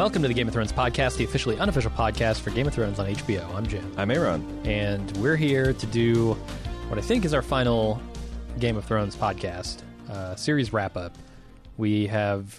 Welcome to the Game of Thrones podcast, the officially unofficial podcast for Game of Thrones on HBO. I'm Jim. I'm Aaron. And we're here to do what I think is our final Game of Thrones podcast, series wrap-up. We have,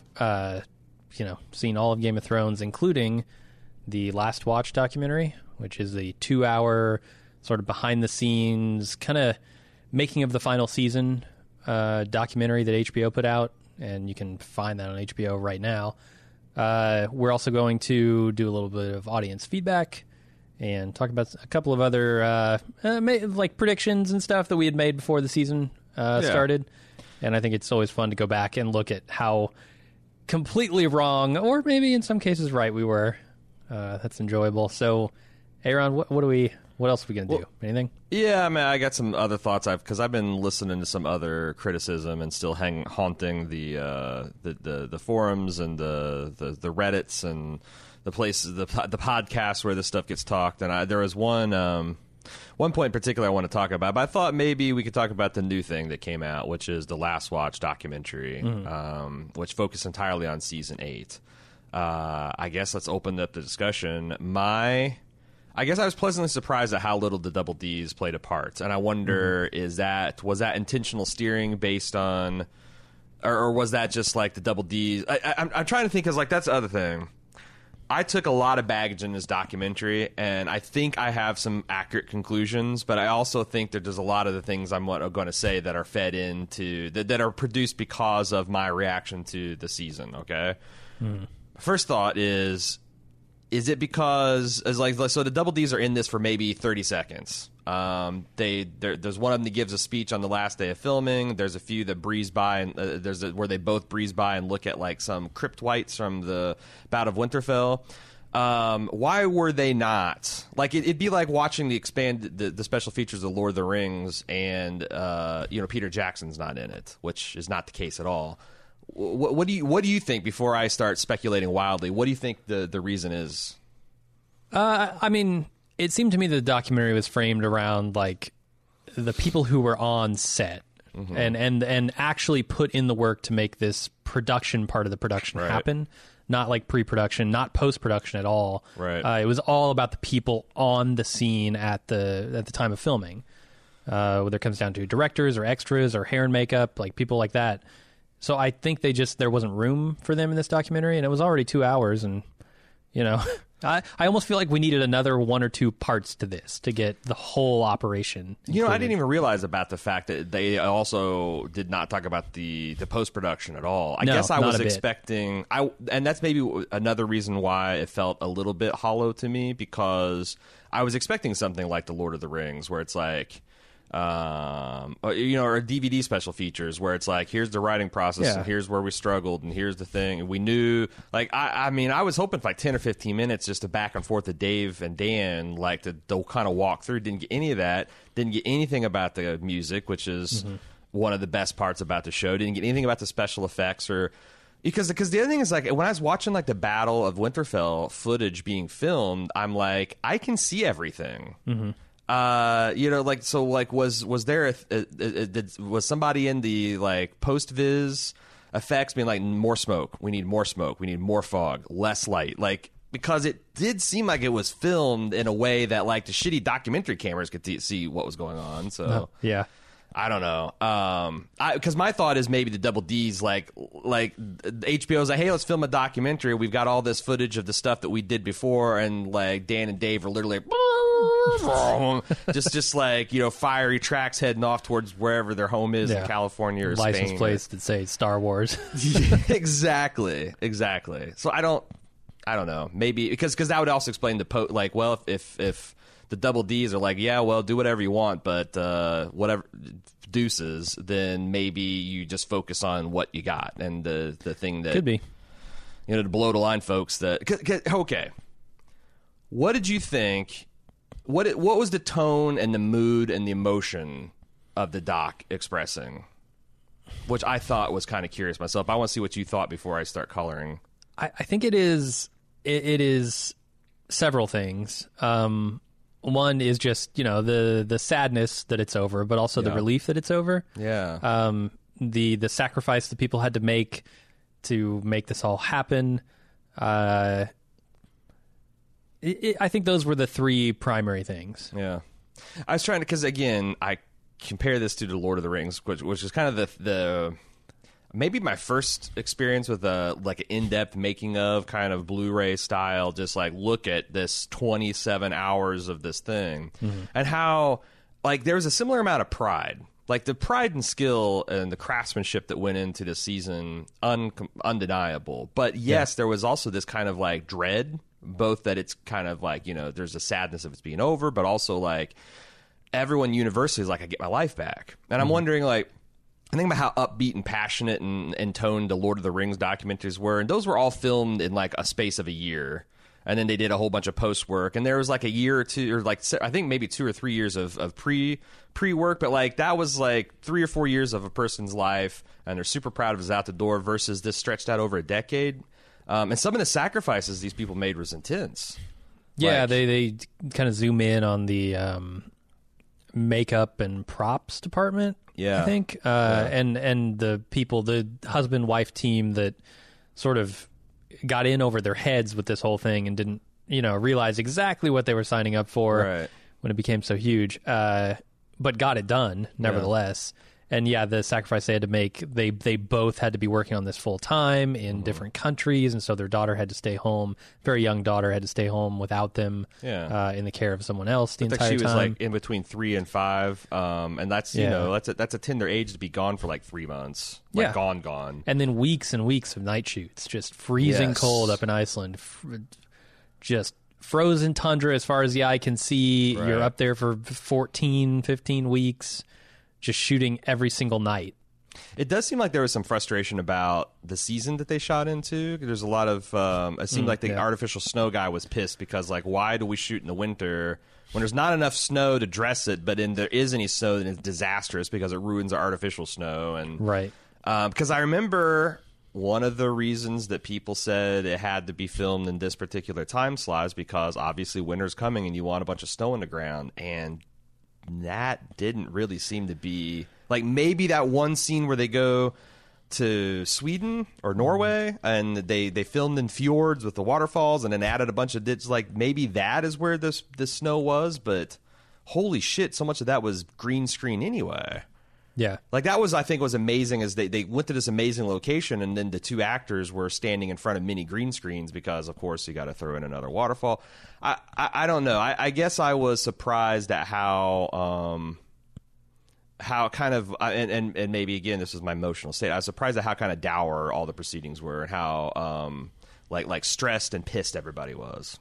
seen all of Game of Thrones, including the Last Watch documentary, which is a 2-hour sort of behind-the-scenes kind of making of the final season documentary that HBO put out, and you can find that on HBO right now. We're also going to do a little bit of audience feedback and talk about a couple of other like predictions and stuff that we had made before the season started. And I think it's always fun to go back and look at how completely wrong, or maybe in some cases right, we were. That's enjoyable. So, Aaron, what else are we going to do? Anything? Yeah, I mean, I got some other thoughts. Because I've been listening to some other criticism and still haunting the forums and the Reddits and the places, the podcasts where this stuff gets talked. And there was one point in particular I want to talk about, but I thought maybe we could talk about the new thing that came out, which is the Last Watch documentary, which focused entirely on season 8. I guess let's open up the discussion. I guess I was pleasantly surprised at how little the Double Ds played a part, and I wonder was that intentional steering based on, or was that just like the Double Ds? I'm trying to think, because like that's the other thing. I took a lot of baggage in this documentary, and I think I have some accurate conclusions, but I also think that there's a lot of the things I'm going to say that are fed into that are produced because of my reaction to the season. Okay, first thought is it because so the Double Ds are in this for maybe 30 seconds. There's one of them that gives a speech on the last day of filming. There's a few that breeze by, and where they both breeze by and look at like some crypt whites from the Battle of Winterfell. Why were they not? Like it'd be like watching the special features of Lord of the Rings, and Peter Jackson's not in it, which is not the case at all. What do you think, before I start speculating wildly? What do you think the reason is? I mean, it seemed to me the documentary was framed around like the people who were on set and actually put in the work to make this production part of the production happen. Not like pre-production, not post-production at all. Right. It was all about the people on the scene at the time of filming. Whether it comes down to directors or extras or hair and makeup, like people like that. So I think there wasn't room for them in this documentary, and it was already 2 hours, and, I almost feel like we needed another 1 or 2 parts to this to get the whole operation included. I didn't even realize about the fact that they also did not talk about the post-production at all. I guess I was expecting, and that's maybe another reason why it felt a little bit hollow to me, because I was expecting something like the Lord of the Rings, where it's like, or DVD special features where it's like, here's the writing process, and here's where we struggled, and here's the thing, and we knew, like, I mean, I was hoping for like 10 or 15 minutes just to back and forth with Dave and Dan, like to kind of walk through. Didn't get any of that. Didn't get anything about the music, which is one of the best parts about the show. Didn't get anything about the special effects, or because the other thing is, like, when I was watching like the Battle of Winterfell footage being filmed, I'm like, I can see everything. Was there was somebody in the like post viz effects being like, more smoke, we need more smoke, we need more fog, less light, like, because it did seem like it was filmed in a way that like the shitty documentary cameras could see what was going on. So I don't know. Because my thought is maybe the Double Ds, like HBO's like, hey, let's film a documentary. We've got all this footage of the stuff that we did before, and like Dan and Dave are literally just like, fiery tracks heading off towards wherever their home is in California or license Spain. plates that say Star Wars. Exactly. So I don't know. Maybe because that would also explain if the Double Ds are like, yeah, well, do whatever you want, but whatever deuces, then maybe you just focus on what you got, and the thing that could be, the below the line folks that. Okay, what did you think? What was the tone and the mood and the emotion of the doc expressing? Which I thought was kind of curious myself. I want to see what you thought before I start coloring. I think it is several things. One is just, the sadness that it's over, but also the relief that it's over. Yeah. The sacrifice that people had to make this all happen. I think those were the three primary things. Yeah. I was trying to, because again, I compare this to the Lord of the Rings, which is kind of the maybe my first experience with like an in-depth making of kind of Blu-ray style, just like look at this 27 hours of this thing, and how like there was a similar amount of pride. Like the pride and skill and the craftsmanship that went into this season, undeniable. But yes, there was also this kind of like dread, both that it's kind of like, there's a sadness of it's being over, but also like everyone universally is like, I get my life back. And I'm wondering, like, I think about how upbeat and passionate and toned the Lord of the Rings documentaries were. And those were all filmed in like a space of a year. And then they did a whole bunch of post work, and there was like a year or two, or like I think maybe 2 or 3 years of pre work, but like that was like 3 or 4 years of a person's life, and they're super proud of his out the door. Versus this stretched out over a decade, and some of the sacrifices these people made was intense. Yeah, like, they kind of zoom in on the makeup and props department. Yeah, I think, and the people, the husband wife team that sort of got in over their heads with this whole thing and didn't, realize exactly what they were signing up for when it became so huge, but got it done nevertheless. And the sacrifice they had to make, they both had to be working on this full time in different countries, and so their daughter had to stay home. Very young daughter had to stay home without them, in the care of someone else the entire time. She was like in between 3 and 5, and that's that's a tender age to be gone for like 3 months, like gone, and then weeks and weeks of night shoots, just freezing cold up in Iceland, just frozen tundra as far as the eye can see. Right. You're up there for 14, 15 weeks. Just shooting every single night. It does seem like there was some frustration about the season that they shot into. There's a lot of it seemed like the artificial snow guy was pissed because, like, why do we shoot in the winter when there's not enough snow to dress it, but there is any snow, then it's disastrous because it ruins our artificial snow. And because I remember one of the reasons that people said it had to be filmed in this particular time slot is because obviously winter's coming and you want a bunch of snow in the ground, and that didn't really seem to be like, maybe that one scene where they go to Sweden or Norway and they filmed in fjords with the waterfalls and then added a bunch of ditches. Like maybe that is where this snow was, but holy shit, so much of that was green screen anyway. Yeah. Like that was, I think, was amazing as they went to this amazing location, and then the two actors were standing in front of mini green screens because, of course, you got to throw in another waterfall. I don't know. I guess I was surprised at how kind of, and maybe, again, this is my emotional state. I was surprised at how kind of dour all the proceedings were and how like stressed and pissed everybody was.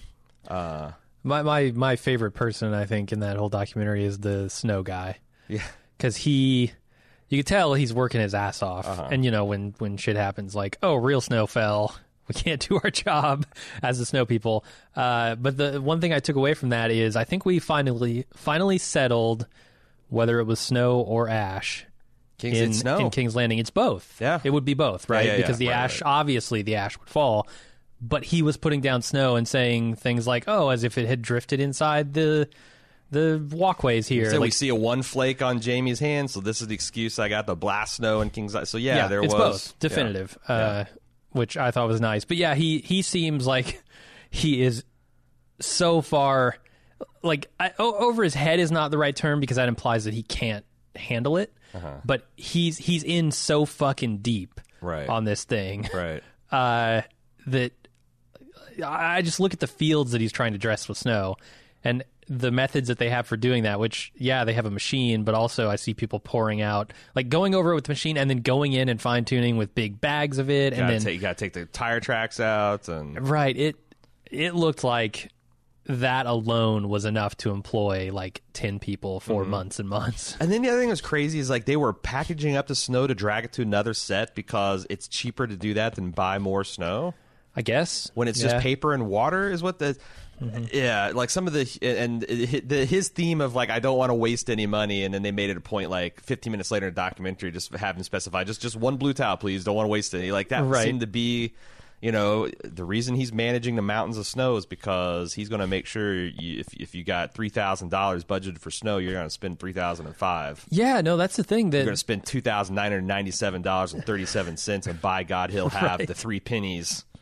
My favorite person, I think, in that whole documentary is the snow guy. Yeah. Because you could tell he's working his ass off. And, when shit happens, like, oh, real snow fell, we can't do our job as the snow people. But the one thing I took away from that is I think we finally settled whether it was snow or ash in King's Landing. It's both. Yeah. It would be both, right? Yeah, because the ash, obviously the ash would fall. But he was putting down snow and saying things like, oh, as if it had drifted inside the walkways here. So we see a one flake on Jamie's hand, so this is the excuse I got to blast snow in King's Landing. So it's both definitive, which I thought was nice. But he seems like he is so far, like over his head is not the right term because that implies that he can't handle it. But he's in so fucking deep on this thing, that I just look at the fields that he's trying to dress with snow and the methods that they have for doing that, which, they have a machine, but also I see people pouring out, like going over it with the machine and then going in and fine tuning with big bags of it. You gotta take the tire tracks out. It looked like that alone was enough to employ like 10 people for months and months. And then the other thing that's crazy is like they were packaging up the snow to drag it to another set because it's cheaper to do that than buy more snow. I guess when it's just paper and water is what the like some of his theme of like I don't want to waste any money, and then they made it a point like 15 minutes later in a documentary just have him specify just one blue towel please, don't want to waste any, like that seemed to be the reason he's managing the mountains of snow is because he's going to make sure if you got $3,000 budgeted for snow, you're going to spend $3,005. Yeah, no, that's the thing. You're going to spend $2,997.37, and by God, he'll have the 3 pennies.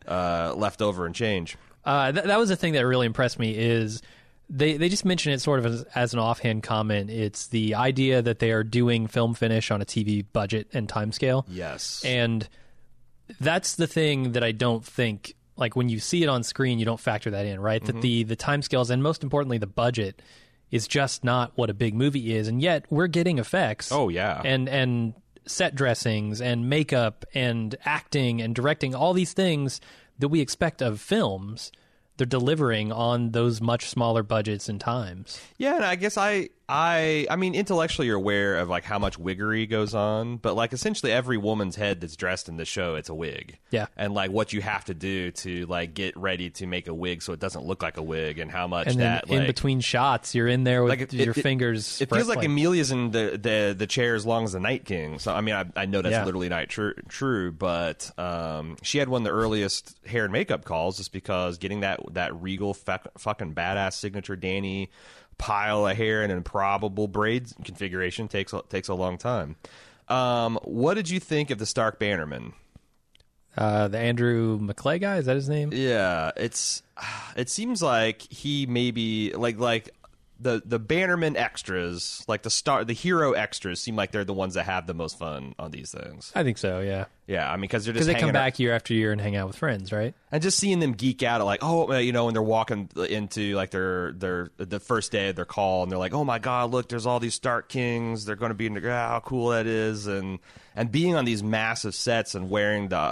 left over and change. That was the thing that really impressed me is they just mention it sort of as an offhand comment. It's the idea that they are doing film finish on a TV budget and timescale. Yes. And that's the thing that I don't think, like when you see it on screen, you don't factor that in, right? That the timescales and most importantly the budget is just not what a big movie is, and yet we're getting effects. Oh yeah. And set dressings and makeup and acting and directing, all these things that we expect of films. They're delivering on those much smaller budgets and times. Yeah, and I guess I mean, intellectually you're aware of like how much wiggery goes on, but like essentially every woman's head that's dressed in the show, it's a wig. Yeah. And like what you have to do to like get ready to make a wig so it doesn't look like a wig, and how much and then that in like, between shots, you're in there with like your fingers. It feels like Amelia's in the chair as long as the Night King. So I mean, I know that's literally not true, but she had one of the earliest hair and makeup calls just because getting that regal fucking badass signature Danny pile of hair in an improbable braid configuration takes a long time. What did you think of the Stark Bannerman? The Andrew McClay guy, is that his name? Yeah, it seems like he maybe like the Bannerman extras, like the hero extras, seem like they're the ones that have the most fun on these things. I think so. Yeah. Yeah, I mean, because they're just they come back year after year and hang out with friends, right? And just seeing them geek out at like, oh, you know, when they're walking into like the first day of their call, and they're like, oh my god, look, there's all these Stark Kings. They're going to be in the how cool that is, and being on these massive sets and wearing the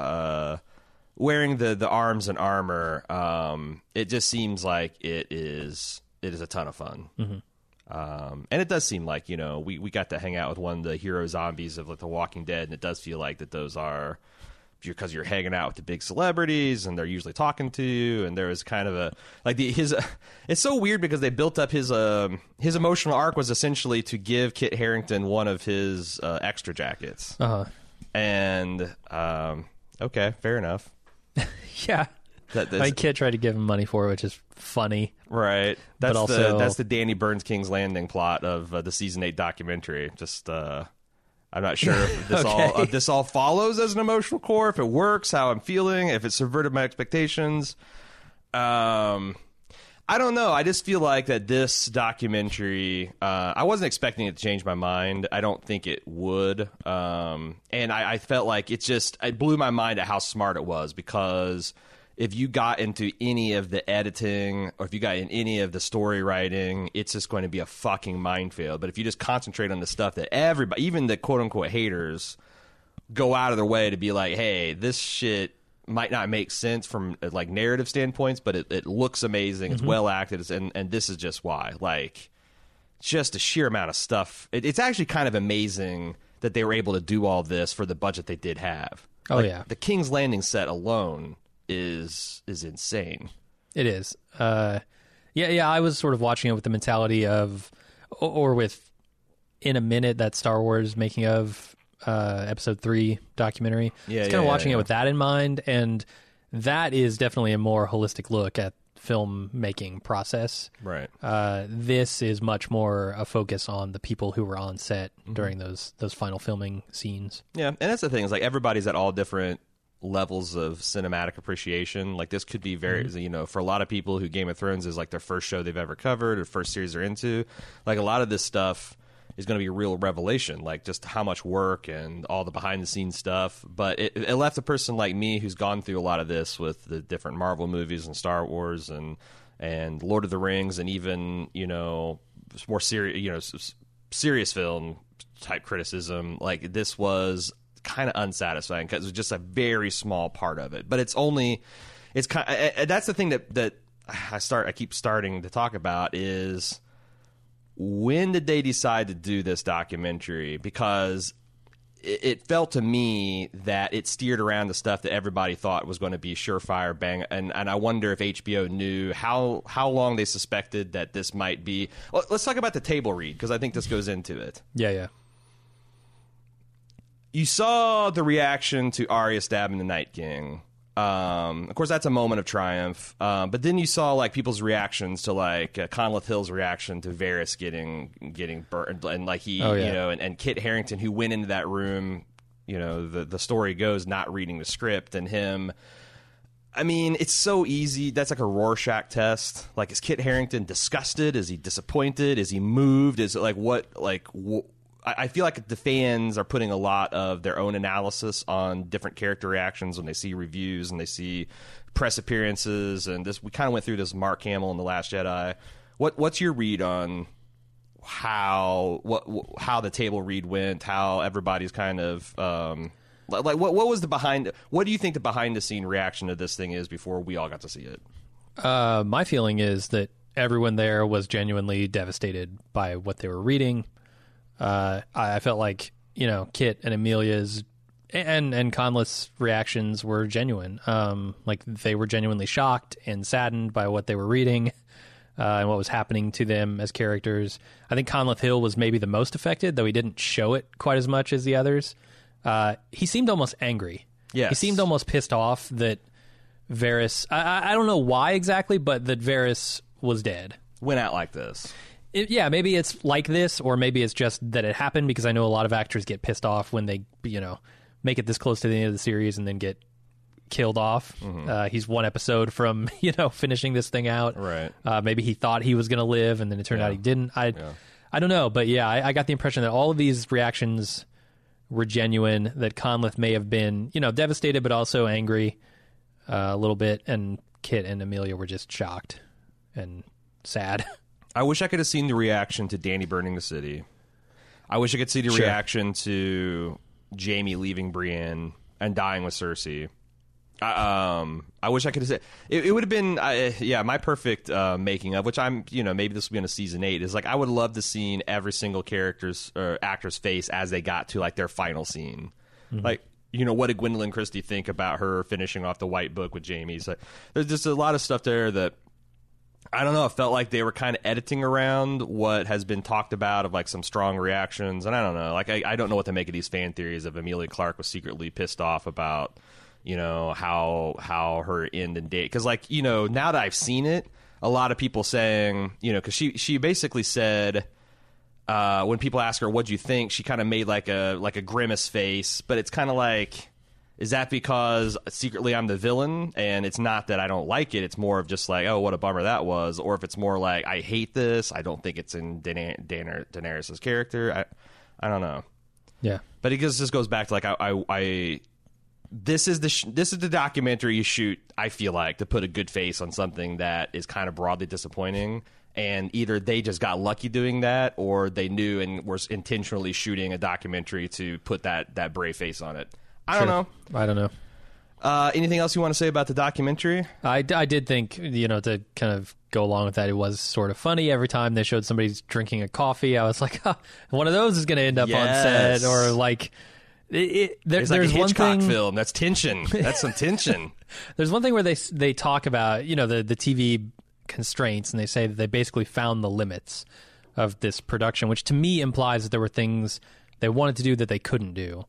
arms and armor. It just seems like it is a ton of fun. Mm-hmm. And it does seem like, you know, we got to hang out with one of the hero zombies of like The Walking Dead, and it does feel like that those are, because you're hanging out with the big celebrities and they're usually talking to you, and there was kind of a like it's so weird because they built up his emotional arc was essentially to give Kit Harington one of his extra jackets. And okay, fair enough. Yeah. Kit tried to give him money for it, which is funny. Right. That's that's the Danny Burns King's Landing plot of the season 8 documentary. Just I'm not sure if this this all follows as an emotional core, if it works, how I'm feeling, if it subverted my expectations. I don't know. I just feel like that this documentary, I wasn't expecting it to change my mind. I don't think it would. And I felt like it blew my mind at how smart it was, because if you got into any of the editing or if you got in any of the story writing, it's just going to be a fucking minefield. But if you just concentrate on the stuff that everybody, even the quote-unquote haters, go out of their way to be like, hey, this shit might not make sense from like narrative standpoints, but it looks amazing. It's well acted, and this is just why. Like, just a sheer amount of stuff. It's actually kind of amazing that they were able to do all this for the budget they did have. Oh, like, yeah. The King's Landing set alone is insane. It is. Yeah, I was sort of watching it with the mentality of, or with In a Minute, that Star Wars making of episode 3 documentary. Yeah, kind of watching it with that in mind, and that is definitely a more holistic look at filmmaking process. Right. This is much more a focus on the people who were on set during those final filming scenes. Yeah, and that's the thing, is like everybody's at all different levels of cinematic appreciation. Like, this could be very, you know, for a lot of people who Game of Thrones is like their first show they've ever covered or first series they're into, like a lot of this stuff is going to be a real revelation, like just how much work and all the behind the scenes stuff. But it left a person like me who's gone through a lot of this with the different Marvel movies and Star Wars and Lord of the Rings, and even, you know, more serious, you know, serious film type criticism. Like, this was kind of unsatisfying because it was just a very small part of it. But it's kind of, that's the thing that I keep starting to talk about is, when did they decide to do this documentary? Because it felt to me that it steered around the stuff that everybody thought was going to be surefire bang. And I wonder if HBO knew how long they suspected that this might be. Well, let's talk about the table read, because I think this goes into it. Yeah. You saw the reaction to Arya stabbing the Night King. Of course, that's a moment of triumph. But then you saw like people's reactions to like Conleth Hill's reaction to Varys getting burned, and like you know, and Kit Harington, who went into that room, you know, the story goes, not reading the script, and him. I mean, it's so easy. That's like a Rorschach test. Like, is Kit Harington disgusted? Is he disappointed? Is he moved? Is it like what? Like, I feel like the fans are putting a lot of their own analysis on different character reactions when they see reviews and they see press appearances. And this, we kind of went through this with Mark Hamill in The Last Jedi. What's your read on how the table read went? How everybody's kind of like what was the behind? What do you think the behind the scene reaction to this thing is before we all got to see it? My feeling is that everyone there was genuinely devastated by what they were reading. I felt like, you know, Kit and Amelia's and Conleth's reactions were genuine. Like they were genuinely shocked and saddened by what they were reading and what was happening to them as characters. I think Conleth Hill was maybe the most affected, though he didn't show it quite as much as the others. He seemed almost angry. Yes. He seemed almost pissed off that Varys... I don't know why exactly, but that Varys was dead. Went out like this. Yeah, maybe it's like this, or maybe it's just that it happened, because I know a lot of actors get pissed off when they, you know, make it this close to the end of the series and then get killed off. Mm-hmm. He's one episode from, you know, finishing this thing out. Right. Maybe he thought he was going to live, and then it turned out he didn't. I don't know, but yeah, I got the impression that all of these reactions were genuine, that Conleth may have been, you know, devastated, but also angry a little bit, and Kit and Amelia were just shocked and sad. I wish I could have seen the reaction to Dany burning the city. I wish I could see the reaction to Jaime leaving Brienne and dying with Cersei. I wish I could have said it would have been my perfect making of, which I'm, you know, maybe this will be in a season 8, is like I would love to see every single character's or actor's face as they got to like their final scene. Mm-hmm. Like, you know, what did Gwendolyn Christie think about her finishing off the White Book with Jaime? So there's just a lot of stuff there that I don't know. It felt like they were kind of editing around what has been talked about of like some strong reactions, and I don't know. Like I don't know what to make of these fan theories of Emilia Clarke was secretly pissed off about, you know, how her end and date. Because, like, you know, now that I've seen it, a lot of people saying, you know, because she basically said, when people ask her, what'd you think, she kind of made like a grimace face. But it's kind of like, is that because secretly I'm the villain? And it's not that I don't like it. It's more of just like, oh, what a bummer that was. Or if it's more like, I hate this. I don't think it's in Daenerys' character. I don't know. Yeah. But it just goes back to like, This is the documentary you shoot, I feel like, to put a good face on something that is kind of broadly disappointing. And either they just got lucky doing that, or they knew and were intentionally shooting a documentary to put that brave face on it. I don't know. Anything else you want to say about the documentary? I did think, you know, to kind of go along with that, it was sort of funny. Every time they showed somebody drinking a coffee, I was like, one of those is going to end up on set, or like... There's like a Hitchcock film. That's tension. That's some tension. There's one thing where they talk about, you know, the TV constraints, and they say that they basically found the limits of this production, which to me implies that there were things they wanted to do that they couldn't do,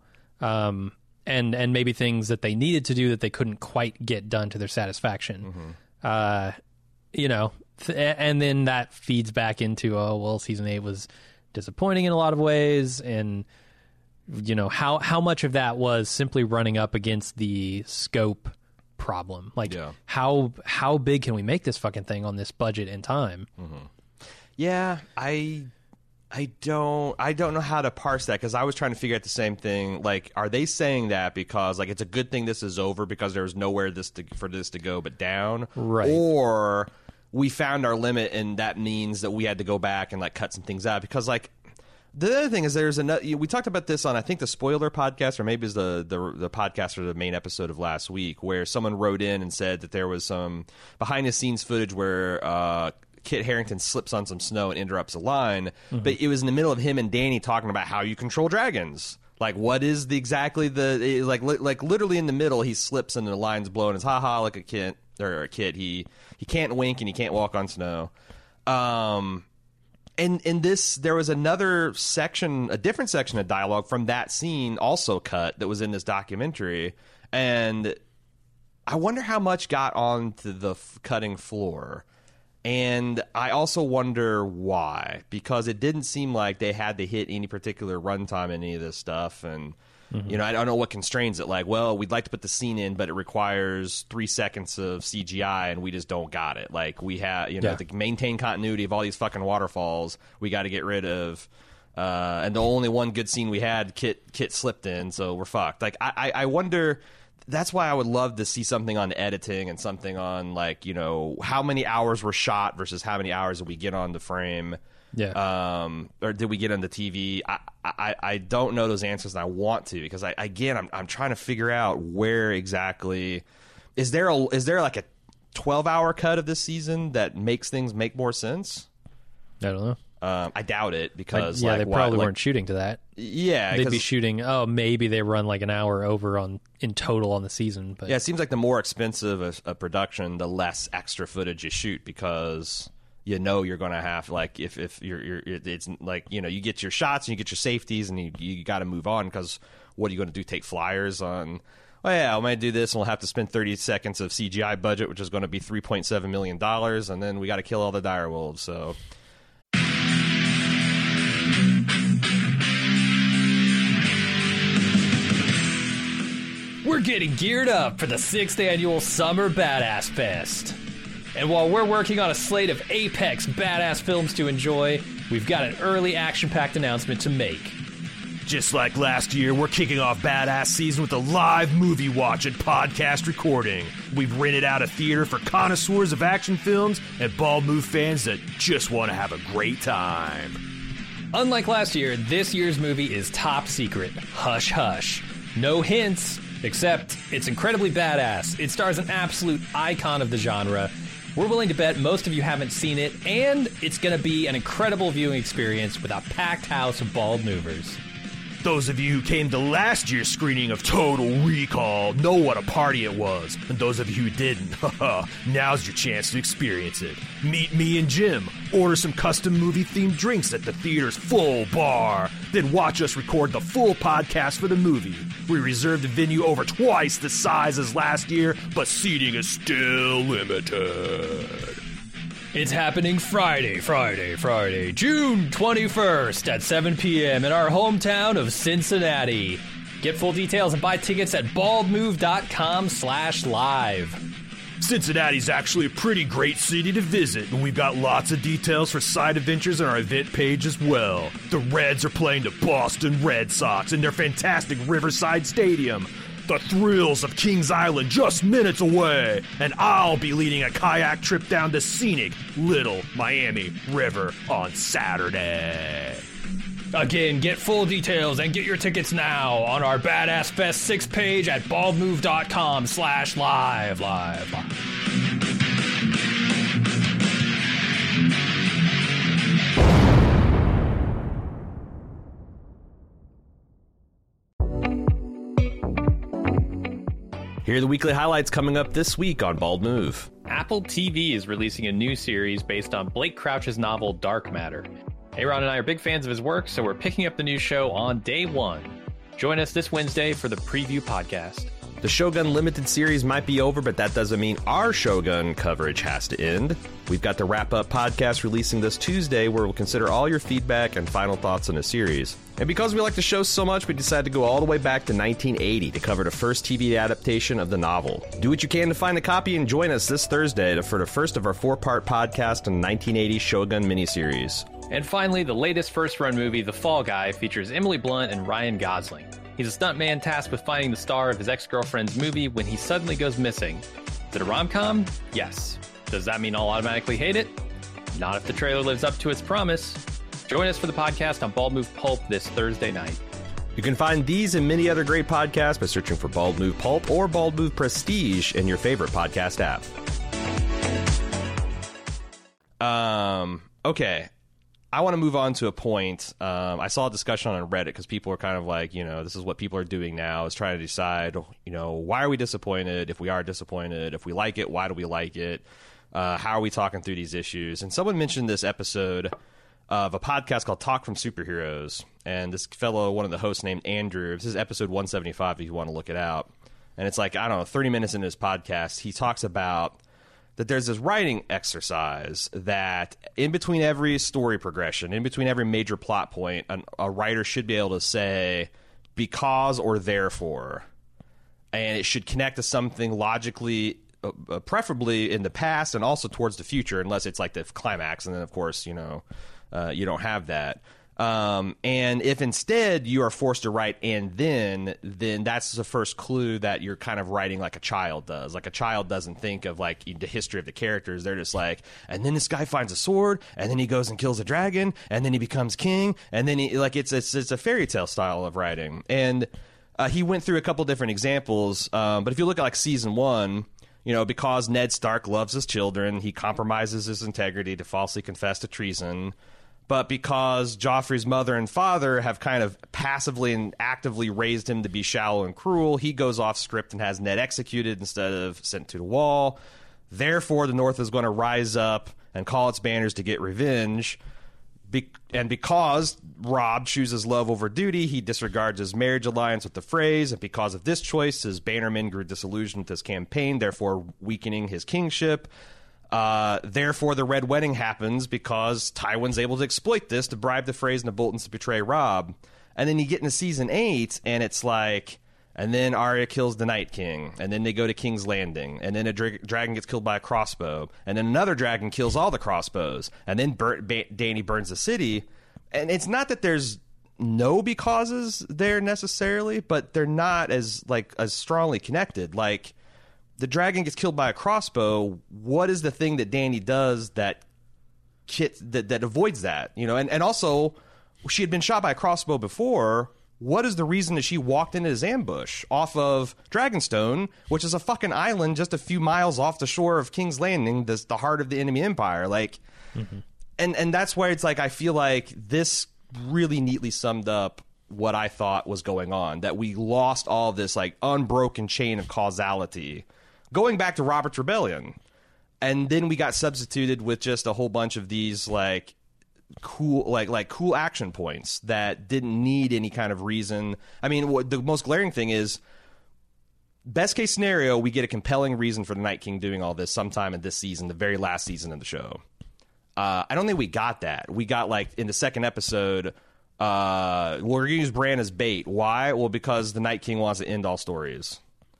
and maybe things that they needed to do that they couldn't quite get done to their satisfaction. Mm-hmm. You know, and then that feeds back into, oh, well, season 8 was disappointing in a lot of ways, and you know, how much of that was simply running up against the scope problem? Like, how big can we make this fucking thing on this budget and time? Mm-hmm. Yeah, I don't know how to parse that, because I was trying to figure out the same thing. Like, are they saying that because like it's a good thing this is over because there's nowhere for this to go but down, right? Or we found our limit and that means that we had to go back and like cut some things out? Because like, the other thing is there's another. We talked about this on, I think, the Spoiler podcast, or maybe it's the podcast for the main episode of last week, where someone wrote in and said that there was some behind the scenes footage where Kit Harington slips on some snow and interrupts a line, but it was in the middle of him and Dany talking about how you control dragons. Like, what is like literally in the middle, he slips and the line's blown. It's haha, like a kid. He can't wink and he can't walk on snow. And in this, there was another section, a different section of dialogue from that scene also cut that was in this documentary. And I wonder how much got onto the cutting floor. And I also wonder why, because it didn't seem like they had to hit any particular runtime in any of this stuff. And You know, I don't know what constrains it. Like, well, we'd like to put the scene in, but it requires 3 seconds of CGI, and we just don't got it. Like, we have, you know, to maintain continuity of all these fucking waterfalls, we got to get rid of. And the only one good scene we had, Kit slipped in, so we're fucked. Like, I wonder. That's why I would love to see something on editing and something on, like, you know, how many hours were shot versus how many hours did we get on the frame. Yeah. Or did we get on the TV? I don't know those answers, and I want to, because I'm trying to figure out where exactly is there like a 12-hour cut of this season that makes things make more sense? I don't know. I doubt it, because they probably weren't shooting to that. Yeah, they'd be shooting. Oh, maybe they run like an hour over in total on the season. But yeah, it seems like the more expensive a production, the less extra footage you shoot, because you know you're going to have, like, if you're it's like, you know, you get your shots and you get your safeties and you got to move on, because what are you going to do? Take flyers on? Oh yeah, I'm going to do this, and we'll have to spend 30 seconds of CGI budget, which is going to be $3.7 million, and then we got to kill all the direwolves. So. We're getting geared up for the 6th annual Summer Badass Fest. And while we're working on a slate of apex badass films to enjoy, we've got an early action-packed announcement to make. Just like last year, we're kicking off Badass Season with a live movie watch and podcast recording. We've rented out a theater for connoisseurs of action films and Bald Move fans that just want to have a great time. Unlike last year, this year's movie is top secret. Hush hush. No hints, except it's incredibly badass. It stars an absolute icon of the genre. We're willing to bet most of you haven't seen it, and it's going to be an incredible viewing experience with a packed house of Bald Movers. Those of you who came to last year's screening of Total Recall know what a party it was. And those of you who didn't, now's your chance to experience it. Meet me and Jim, order some custom movie-themed drinks at the theater's full bar, then watch us record the full podcast for the movie. We reserved the venue over twice the size as last year, but seating is still limited. It's happening Friday, June 21st at 7 p.m. in our hometown of Cincinnati. Get full details and buy tickets at baldmove.com/live. Cincinnati's actually a pretty great city to visit, and we've got lots of details for side adventures on our event page as well. The Reds are playing the Boston Red Sox in their fantastic Riverside Stadium. The thrills of Kings Island just minutes away, and I'll be leading a kayak trip down the scenic Little Miami River on Saturday. Again, get full details and get your tickets now on our Badass Fest 6 page at baldmove.com/live. Here are the weekly highlights coming up this week on Bald Move. Apple TV is releasing a new series based on Blake Crouch's novel Dark Matter. Aaron and I are big fans of his work, so we're picking up the new show on day one. Join us this Wednesday for the preview podcast. The Shogun Limited series might be over, but that doesn't mean our Shogun coverage has to end. We've got the wrap-up podcast releasing this Tuesday, where we'll consider all your feedback and final thoughts on the series. And because we like the show so much, we decided to go all the way back to 1980 to cover the first TV adaptation of the novel. Do what you can to find a copy and join us this Thursday for the first of our 4-part podcast on the 1980 Shogun miniseries. And finally, the latest first-run movie, The Fall Guy, features Emily Blunt and Ryan Gosling. He's a stuntman tasked with finding the star of his ex-girlfriend's movie when he suddenly goes missing. Is it a rom-com? Yes. Does that mean I'll automatically hate it? Not if the trailer lives up to its promise. Join us for the podcast on Bald Move Pulp this Thursday night. You can find these and many other great podcasts by searching for Bald Move Pulp or Bald Move Prestige in your favorite podcast app. Okay. I want to move on to a point. I saw a discussion on Reddit because people were kind of like, this is what people are doing now, is trying to decide, why are we disappointed? If we are disappointed, if we like it, why do we like it? How are we talking through these issues? And someone mentioned this episode of a podcast called Talk from Superheroes. And this fellow, one of the hosts named Andrew, this is episode 175 if you want to look it out. And it's like, 30 minutes into his podcast, he talks about that there's this writing exercise that in between every story progression, in between every major plot point, a writer should be able to say, because or therefore, and it should connect to something logically, preferably in the past and also towards the future, unless it's like the climax, and then of course you don't have that. And if instead you are forced to write and then that's the first clue that you're kind of writing like a child does. Like a child doesn't think of like the history of the characters. They're just like, and then this guy finds a sword, and then he goes and kills a dragon, and then he becomes king, and then he like it's a fairy tale style of writing. And he went through a couple different examples, but if you look at like season 1. Because Ned Stark loves his children, he compromises his integrity to falsely confess to treason. But because Joffrey's mother and father have kind of passively and actively raised him to be shallow and cruel, he goes off script and has Ned executed instead of sent to the wall. Therefore, the North is going to rise up and call its banners to get revenge. And because Robb chooses love over duty, he disregards his marriage alliance with the Freys. And because of this choice, his bannermen grew disillusioned with his campaign, therefore weakening his kingship. Therefore, the Red Wedding happens because Tywin's able to exploit this to bribe the Freys and the Boltons to betray Robb. And then you get into season 8, and it's like, and then Arya kills the Night King, and then they go to King's Landing, and then a dragon gets killed by a crossbow, and then another dragon kills all the crossbows, and then Dany burns the city. And it's not that there's no becauses there necessarily, but they're not as strongly connected. Like, the dragon gets killed by a crossbow. What is the thing that Dany does that avoids that? And also, she had been shot by a crossbow before. What is the reason that she walked into his ambush off of Dragonstone, which is a fucking island just a few miles off the shore of King's Landing, the heart of the enemy empire? Like, and that's where it's like, I feel like this really neatly summed up what I thought was going on, that we lost all this like unbroken chain of causality going back to Robert's Rebellion. And then we got substituted with just a whole bunch of these like cool action points that didn't need any kind of reason. I mean, the most glaring thing is, best case scenario, we get a compelling reason for the Night King doing all this sometime in this season, the very last season of the show. I don't think we got that. We got like in the second episode, we're going to use Bran as bait. Why? Well, because the Night King wants to end all stories.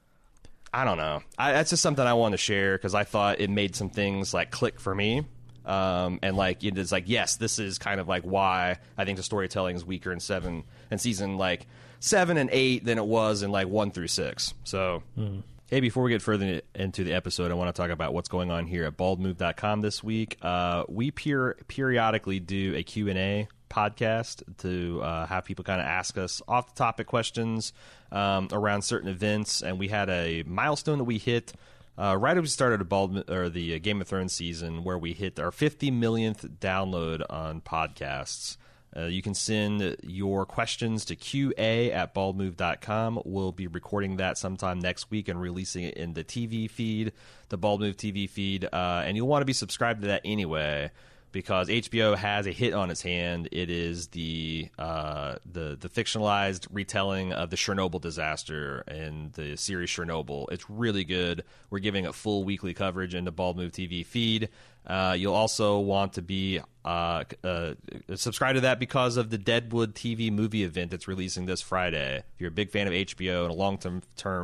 I don't know. That's just something I wanted to share because I thought it made some things like click for me. And like it's like, yes, this is kind of like why I think the storytelling is weaker in season like 7 and 8 than it was in like 1 through 6. So hey, before we get further into the episode, I want to talk about what's going on here at baldmove.com this week. We periodically do a Q&A podcast to have people kind of ask us off the topic questions around certain events, and we had a milestone that we hit right as we started the Game of Thrones season, where we hit our 50 millionth download on podcasts. You can send your questions to qa@baldmove.com. We'll be recording that sometime next week and releasing it in the TV feed, the Bald Move TV feed. And you'll want to be subscribed to that anyway, because HBO has a hit on its hand. It is the fictionalized retelling of the Chernobyl disaster and the series Chernobyl. It's really good. We're giving it full weekly coverage in the Bald Move TV feed. You'll also want to be subscribe to that because of the Deadwood TV movie event that's releasing this Friday. If you're a big fan of HBO and a long-term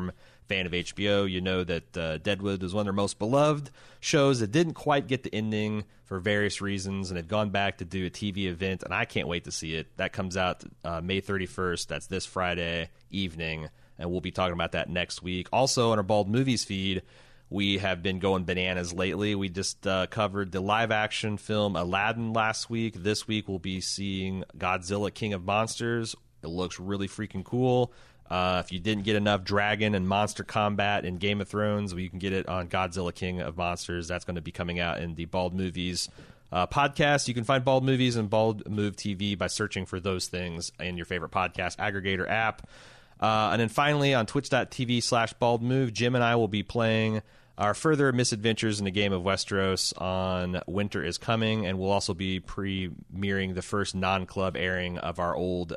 fan of HBO, you know that Deadwood was one of their most beloved shows that didn't quite get the ending for various reasons, and they've gone back to do a TV event, and I can't wait to see it. That comes out May 31st. That's this Friday evening, and we'll be talking about that next week. Also, on our Bald Movies feed, we have been going bananas lately. We just covered the live-action film Aladdin last week. This week we'll be seeing Godzilla King of Monsters. It looks really freaking cool. If you didn't get enough dragon and monster combat in Game of Thrones, well, you can get it on Godzilla King of Monsters. That's going to be coming out in the Bald Movies podcast. You can find Bald Movies and Bald Move TV by searching for those things in your favorite podcast aggregator app. And then finally, on twitch.tv/baldmove, Jim and I will be playing our further misadventures in the game of Westeros on Winter is Coming, and we'll also be premiering the first non-club airing of our old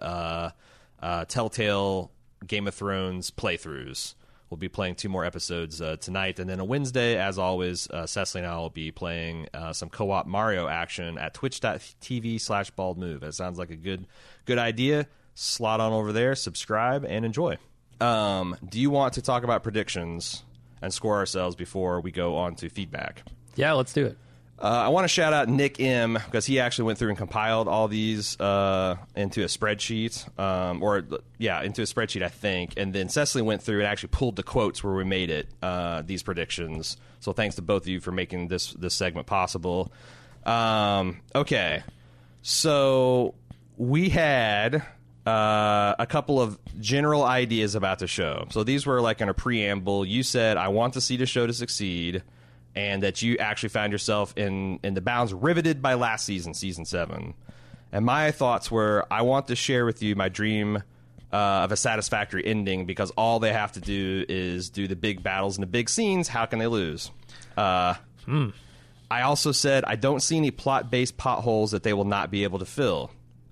Telltale Game of Thrones playthroughs. We'll be playing 2 more episodes tonight, and then on Wednesday, as always, Cecily and I will be playing some co-op Mario action at twitch.tv/baldmove. That sounds like a good idea. slot on over there, subscribe, and enjoy. Do you want to talk about predictions and score ourselves before we go on to feedback? Yeah, let's do it. I want to shout out Nick M. because he actually went through and compiled all these into a spreadsheet, into a spreadsheet, I think. And then Cecily went through and actually pulled the quotes where we made it, these predictions. So thanks to both of you for making this segment possible. Okay, so we had a couple of general ideas about the show. So these were like in a preamble. You said, I want to see the show to succeed, and that you actually found yourself in the bounds riveted by last season, season 7. And my thoughts were, I want to share with you my dream of a satisfactory ending, because all they have to do is do the big battles and the big scenes. How can they lose? I also said, I don't see any plot-based potholes that they will not be able to fill.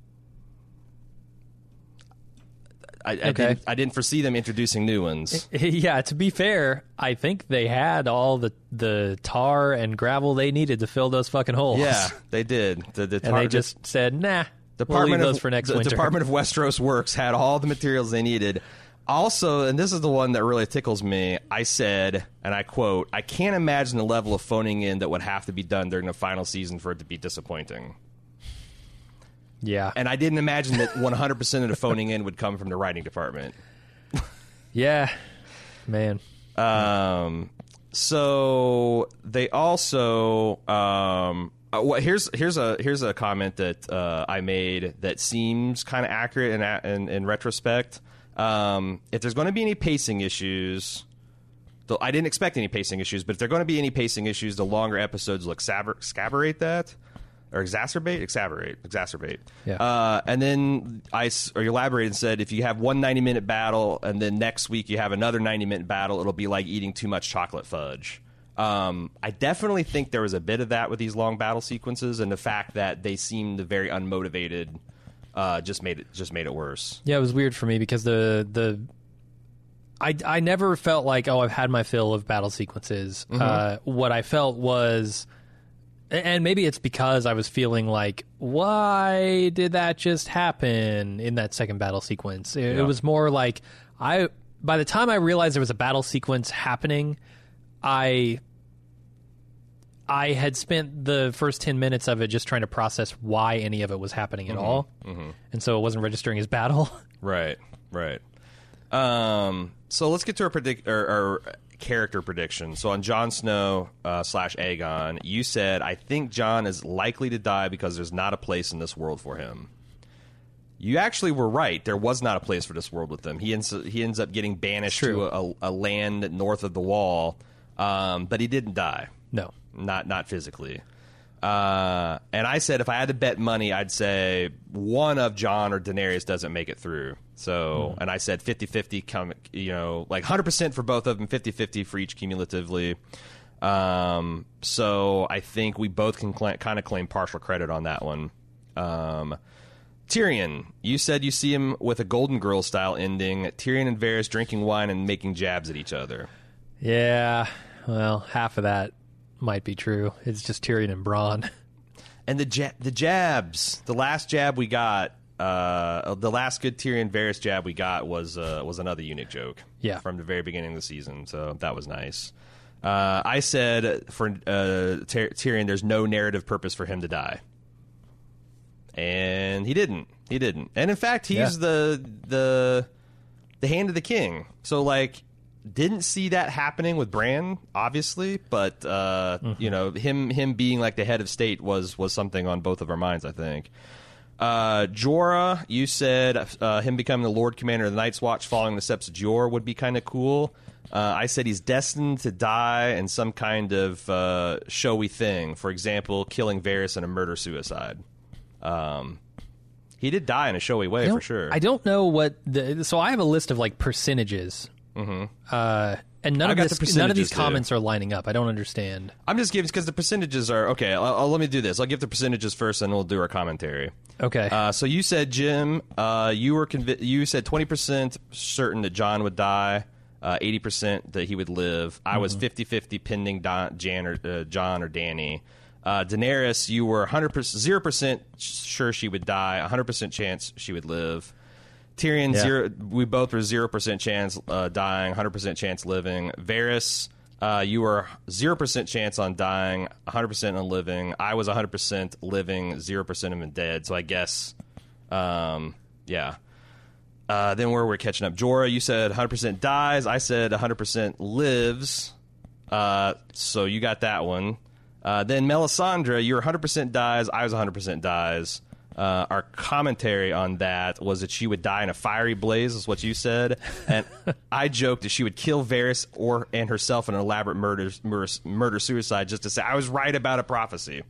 I didn't foresee them introducing new ones. Yeah, to be fair, I think they had all the tar and gravel they needed to fill those fucking holes. Yeah, they did. And they just said, nah, we'll leave those for next winter. The Department of Westeros Works had all the materials they needed. Also, and this is the one that really tickles me, I said, and I quote, I can't imagine the level of phoning in that would have to be done during the final season for it to be disappointing. Yeah. And I didn't imagine that 100% of the phoning in would come from the writing department. Yeah. Man. So they also here's a comment that I made that seems kind of accurate in retrospect. If there's going to be any pacing issues, though I didn't expect any pacing issues, but if there are going to be any pacing issues, the longer episodes will exacerbate that. Or exacerbate. Yeah. And then I elaborated and said, if you have one 90-minute battle and then next week you have another 90-minute battle, it'll be like eating too much chocolate fudge. I definitely think there was a bit of that with these long battle sequences, and the fact that they seemed very unmotivated just made it worse. Yeah, it was weird for me because I never felt like, oh, I've had my fill of battle sequences. Mm-hmm. What I felt was, and maybe it's because I was feeling like, why did that just happen in that second battle sequence? It was more like, by the time I realized there was a battle sequence happening, I had spent the first 10 minutes of it just trying to process why any of it was happening at all. Mm-hmm. And so it wasn't registering as battle. Right. So let's get to our character prediction. So on Jon Snow / Aegon, you said, I think Jon is likely to die because there's not a place in this world for him. You actually were right. There was not a place for this world with him. He ends up getting banished to a land north of the Wall, but he didn't die. No. Not physically. And I said if I had to bet money, I'd say one of Jon or Daenerys doesn't make it through. So, and I said 50-50, like 100% for both of them, 50-50 for each cumulatively. So I think we both can kind of claim partial credit on that one. Tyrion, you said you see him with a Golden Girls style ending. Tyrion and Varys drinking wine and making jabs at each other. Yeah, well, half of that might be true. It's just Tyrion and Bronn. And the jabs, the last jab we got, the last good Tyrion Varys jab we got was another eunuch joke. Yeah. From the very beginning of the season, so that was nice. I said for Tyrion, there's no narrative purpose for him to die, and he didn't. And in fact, he's the hand of the king. So like, didn't see that happening with Bran, obviously, but him being like the head of state was something on both of our minds, I think. Jorah, you said him becoming the Lord Commander of the Night's Watch following the steps of Jorah would be kind of cool. I said he's destined to die in some kind of showy thing. For example, killing Varys in a murder-suicide. He did die in a showy way, for sure. I don't know what so I have a list of like percentages. Mm-hmm. And none of these comments are lining up. I don't understand. I'm just giving because the percentages are okay. Let me do this. I'll give the percentages first, and we'll do our commentary. Okay. So you said, Jim, you said 20% certain that Jon would die, 80% that he would live. I was 50-50 pending Jon or Dany. Daenerys, you were 0% sure she would die, 100% chance she would live. Tyrion, Yeah. 0. We both were 0% chance dying, 100% chance living. Varys, you were 0% chance on dying, 100% on living. I was 100% living, 0% of dead. So I guess, yeah. Then where we're catching up. Jorah, you said 100% dies. I said 100% lives. So you got that one. Then Melisandre, you were 100% dies. I was 100% dies. Our commentary on that was that she would die in a fiery blaze, is what you said, and I joked that she would kill Varys and herself in an elaborate murder suicide, just to say I was right about a prophecy.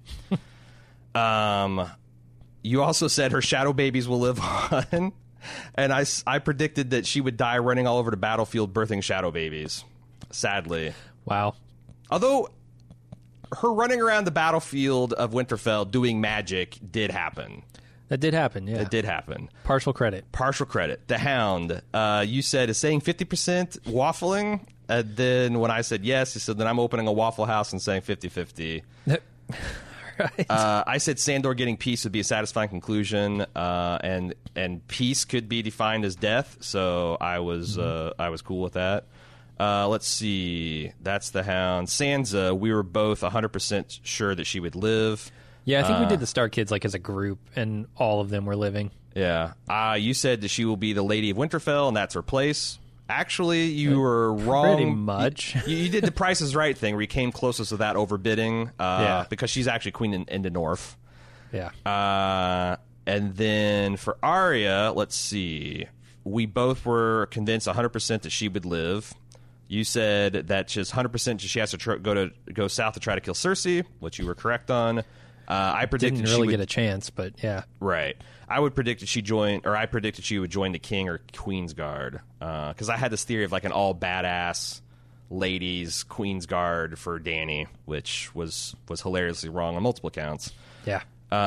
You also said her shadow babies will live on, and I predicted that she would die running all over the battlefield, birthing shadow babies. Sadly, Wow. although her running around the battlefield of Winterfell doing magic did happen. That did happen, yeah. It did happen. Partial credit. Partial credit. The Hound, you said, is saying 50% waffling. And then when I said yes, he said, then I'm opening a Waffle House and saying 50-50. Right. I said Sandor getting peace would be a satisfying conclusion, and peace could be defined as death. So I was cool with that. Let's see. That's the Hound. Sansa, we were both 100% sure that she would live. Yeah, I think we did the Stark Kids like as a group, and all of them were living. Yeah. You said that she will be the Lady of Winterfell, and that's her place. Actually, you were wrong. Pretty much. You did the Price is Right thing, where you came closest to that overbidding, Yeah. because she's actually queen in the North. Yeah. And then for Arya, let's see. We both were convinced 100% that she would live. You said that she's 100% she has to go south to try to kill Cersei, which you were correct on. I predicted Didn't she really would, get a chance, but yeah. right. I predicted she would join the King or Queen's Guard, because I had this theory of like an all badass ladies Queen's Guard for Dany, which was hilariously wrong on multiple counts. Yeah.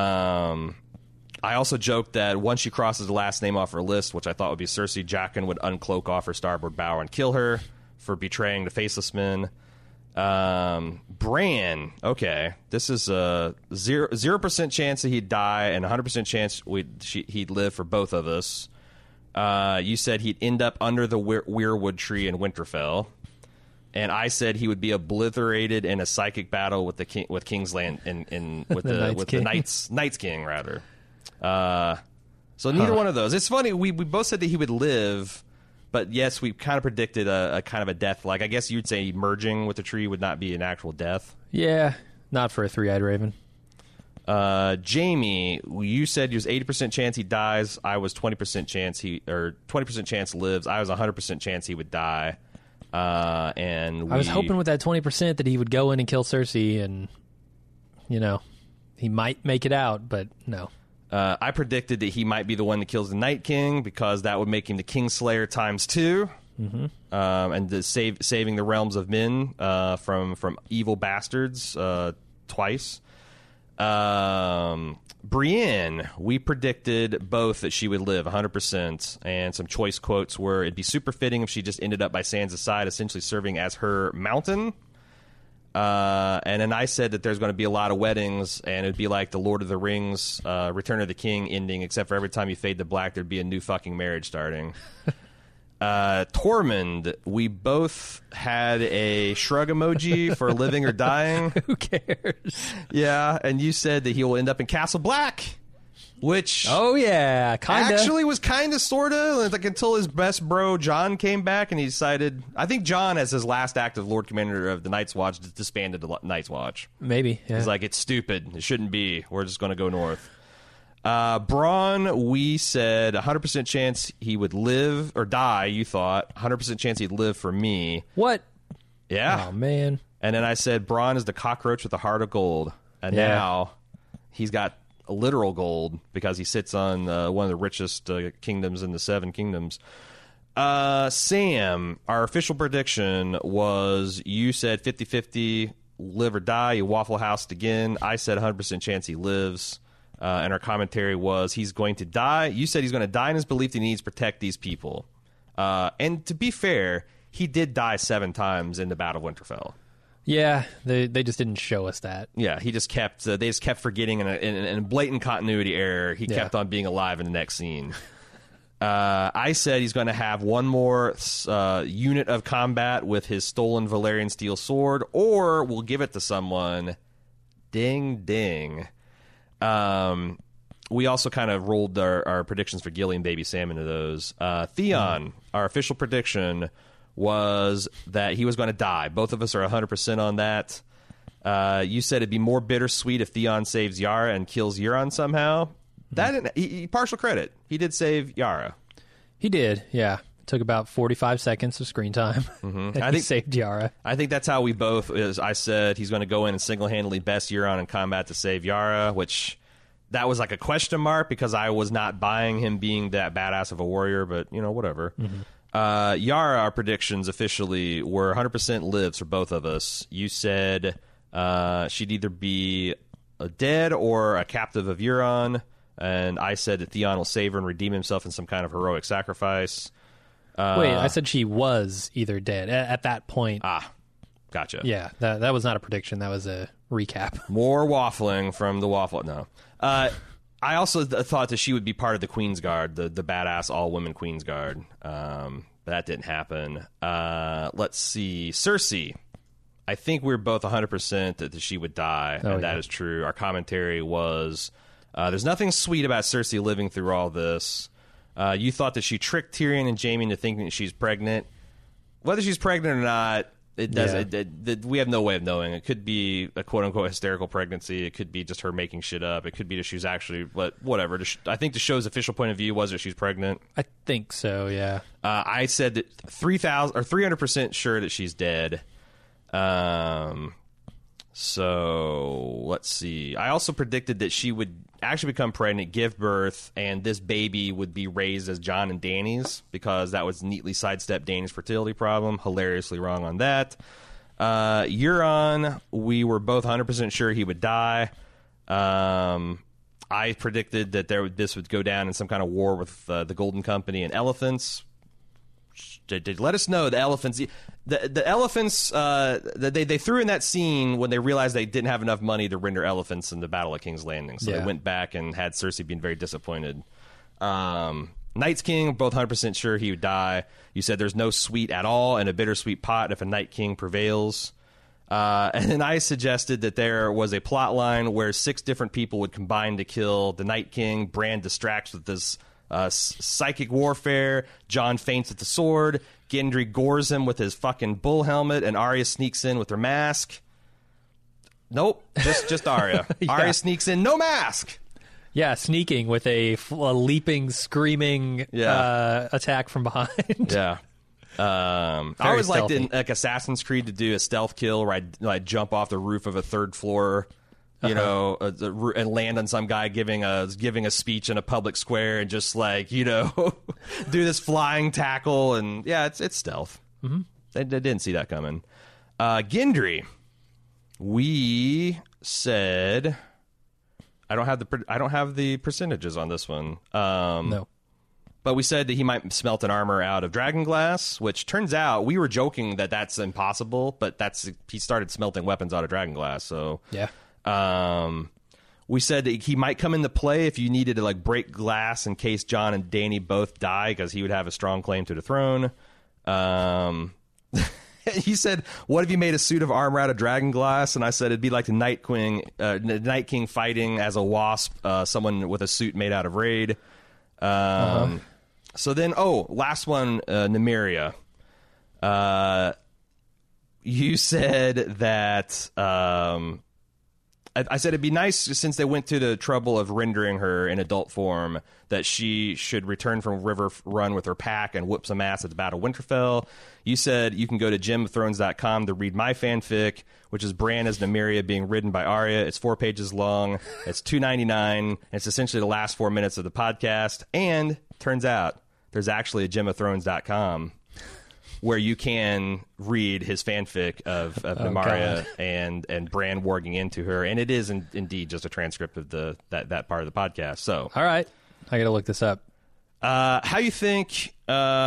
I also joked that once she crosses the last name off her list, which I thought would be Cersei, Jaqen would uncloak off her starboard bow and kill her for betraying the Faceless Men. Bran, okay, this is a 0% chance that he'd die and 100% chance he'd live for both of us. You said he'd end up under the weirwood tree in Winterfell, and I said he would be obliterated in a psychic battle with Kingsland with the Night's King rather. So neither one of those. It's funny, we both said that he would live. But yes, we kind of predicted a kind of a death. Like, I guess you'd say merging with the tree would not be an actual death. Yeah, not for a three-eyed raven. Jamie, you said he was 80% chance he dies. I was 20% chance 20% chance lives. I was 100% chance he would die. And I was hoping with that 20% that he would go in and kill Cersei, and he might make it out, but no. I predicted that he might be the one that kills the Night King, because that would make him the Kingslayer times 2, and saving the realms of men from evil bastards twice. Brienne, we predicted both that she would live 100%, and some choice quotes were, it'd be super fitting if she just ended up by Sansa's side, essentially serving as her mountain. And then I said that there's going to be a lot of weddings, and it'd be like the Lord of the Rings, Return of the King ending, except for every time you fade to black, there'd be a new fucking marriage starting. Tormund, we both had a shrug emoji for living or dying. Who cares? Yeah, and you said that he will end up in Castle Black, which Oh, yeah, kind of. actually was kind of, sort of, like until his best bro Jon came back and he decided, I think Jon, as his last act of Lord Commander of the Night's Watch, disbanded the Night's Watch. Maybe, yeah. He's like, it's stupid. It shouldn't be. We're just going to go north. Bronn, we said 100% chance he would live or die, you thought. 100% chance he'd live for me. What? Yeah. Oh, man. And then I said Bronn is the cockroach with a heart of gold. And Yeah. now he's got a literal gold because he sits on one of the richest kingdoms in the Seven Kingdoms. Sam, our official prediction was, you said 50-50 live or die. You Waffle Housed again. I said 100% chance he lives. And our commentary was he's going to die. You said he's going to die in his belief that he needs to protect these people. And to be fair, he did die 7 times in the Battle of Winterfell. Yeah, they just didn't show us that. Yeah, he just kept. They just kept forgetting in a blatant continuity error. He kept on being alive in the next scene. I said he's going to have one more unit of combat with his stolen Valyrian steel sword, or we'll give it to someone. Ding, ding. We also kind of rolled our predictions for Gilly and Baby Sam into those. Theon, our official prediction was that he was going to die. Both of us are 100% on that. You said it'd be more bittersweet if Theon saves Yara and kills Euron somehow. Partial credit. He did save Yara. He did, yeah. It took about 45 seconds of screen time. And he saved Yara. I think that's how we both, as I said, he's going to go in and single-handedly best Euron in combat to save Yara, which that was like a question mark because I was not buying him being that badass of a warrior, but, whatever. Yara, our predictions officially were 100% lives for both of us. You said she'd either be dead or a captive of Euron, and I said that Theon will save her and redeem himself in some kind of heroic sacrifice. Wait, I said she was either dead at that point. Ah, gotcha. Yeah, that was not a prediction. That was a recap. More waffling from the waffle. No. I also thought that she would be part of the Queen's Guard, the badass all-women Queen's Guard. That didn't happen. Let's see. Cersei. I think we're both 100% that she would die, and that is true. Our commentary was, there's nothing sweet about Cersei living through all this. You thought that she tricked Tyrion and Jaime into thinking that she's pregnant. Whether she's pregnant or not, it does. We have no way of knowing. It could be a quote-unquote hysterical pregnancy. It could be just her making shit up. It could be that she's actually, whatever. I think the show's official point of view was that she's pregnant. I think so, yeah. I said that 300% sure that she's dead. So let's see. I also predicted that she would actually become pregnant, give birth, and this baby would be raised as Jon and Dany's because that was neatly sidestepped Dany's fertility problem. Hilariously wrong on that. Euron, we were both 100% sure he would die. I predicted that this would go down in some kind of war with the Golden Company and elephants. Let us know the elephants. The elephants they threw in that scene when they realized they didn't have enough money to render elephants in the Battle of King's Landing, so they went back and had Cersei being very disappointed. Night's King, both 100% sure he would die. You said there's no sweet at all and a bittersweet pot if a Night King prevails. And then I suggested that there was a plot line where 6 different people would combine to kill the Night King. Bran distracts with this psychic warfare. Jon faints with the sword. Gendry gores him with his fucking bull helmet, and Arya sneaks in with her mask. Nope, just Arya. Arya sneaks in, no mask. Yeah, sneaking with a leaping, screaming attack from behind. Yeah. I always liked in Assassin's Creed to do a stealth kill where I'd jump off the roof of a 3rd floor. And land on some guy giving a speech in a public square and just do this flying tackle and it's stealth. Mm-hmm. They didn't see that coming. Gendry, we said I don't have the percentages on this one. No. But we said that he might smelt an armor out of dragon glass, which turns out we were joking that that's impossible, but he started smelting weapons out of dragon glass. So yeah. We said that he might come into play if you needed to break glass in case Jon and Dany both die, because he would have a strong claim to the throne. He said, "What if you made a suit of armor out of dragon glass?" And I said it'd be like the Night King fighting as a wasp, someone with a suit made out of raid. So then, last one, Nymeria. You said that. I said it'd be nice, since they went to the trouble of rendering her in adult form, that she should return from River Run with her pack and whoop some ass at the Battle of Winterfell. You said you can go to GameOfThrones.com to read my fanfic, which is Bran as Nymeria being ridden by Arya. It's 4 pages long. It's $2.99. It's essentially the last 4 minutes of the podcast. And turns out there's actually a GameOfThrones.com where you can read his fanfic of Nymeria and Bran warging into her, and it is indeed just a transcript of that part of the podcast. So, all right, I got to look this up. How you think?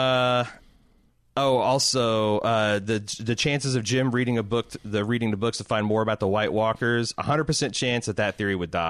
Also, the chances of Jim reading the books to find more about the White Walkers, 100% chance that theory would die.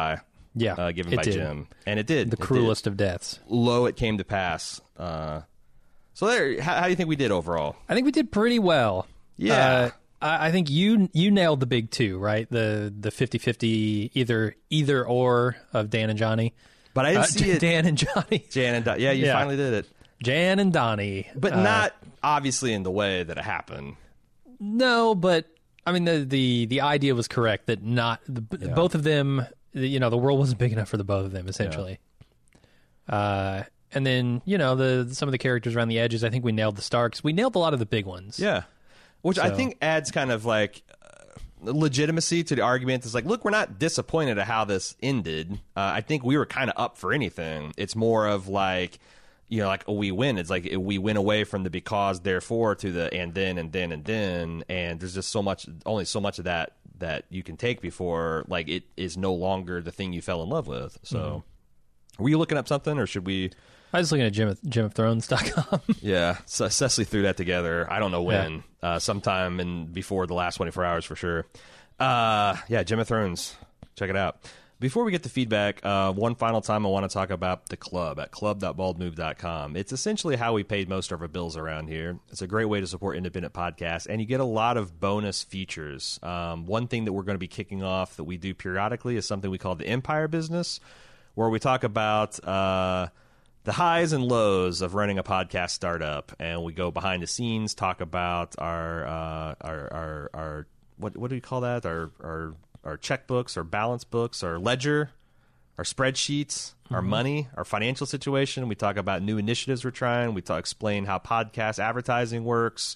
given by did. Jim, and it did The cruelest of deaths. Lo, it came to pass. So there, how do you think we did overall? I think we did pretty well. Yeah. I think you nailed the big two, right? The 50-50 either or of Dan and Johnny. But I didn't see it. Dan and Johnny. Jan and Donnie. Yeah, you finally did it. Jan and Donnie. But not obviously in the way that it happened. No, but I mean the idea was correct that both of them, the world wasn't big enough for the both of them essentially. And then some of the characters around the edges, I think we nailed the Starks. We nailed a lot of the big ones. Yeah, which I think adds kind of like legitimacy to the argument. It's like, look, we're not disappointed at how this ended. I think we were kind of up for anything. It's more of like, we win. It's like we win away from the because, therefore to the and then, and there's just only so much of that you can take before like it is no longer the thing you fell in love with. So, were you looking up something, or should we? I was looking at GemOfThrones.com. Yeah, so Cecily threw that together. I don't know when. Sometime before the last 24 hours for sure. Game of Thrones. Check it out. Before we get to feedback, one final time I want to talk about the club at club.baldmove.com. It's essentially how we paid most of our bills around here. It's a great way to support independent podcasts, and you get a lot of bonus features. One thing that we're going to be kicking off that we do periodically is something we call the Empire Business, where we talk about the highs and lows of running a podcast startup, and we go behind the scenes, talk about our what do we call that? Our checkbooks, our balance books, our ledger, our spreadsheets, our money, our financial situation. We talk about new initiatives we're trying. We explain how podcast advertising works.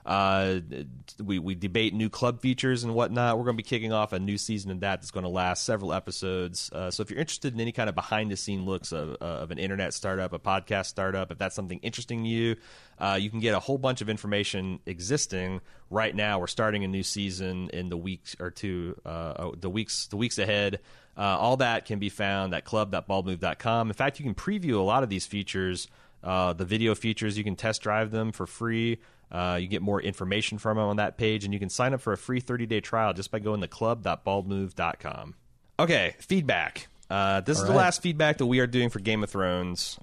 We debate new club features and whatnot. We're going to be kicking off a new season of that's going to last several episodes. So if you're interested in any kind of behind-the-scene looks of an internet startup, a podcast startup, if that's something interesting to you, you can get a whole bunch of information existing right now. We're starting a new season in the week or two, the weeks ahead. All that can be found at club.baldmove.com. In fact, you can preview a lot of these features. The video features, you can test drive them for free. You get more information from them on that page, and you can sign up for a free 30-day trial just by going to club.baldmove.com. Okay, feedback. This is the last feedback that we are doing for Game of Thrones,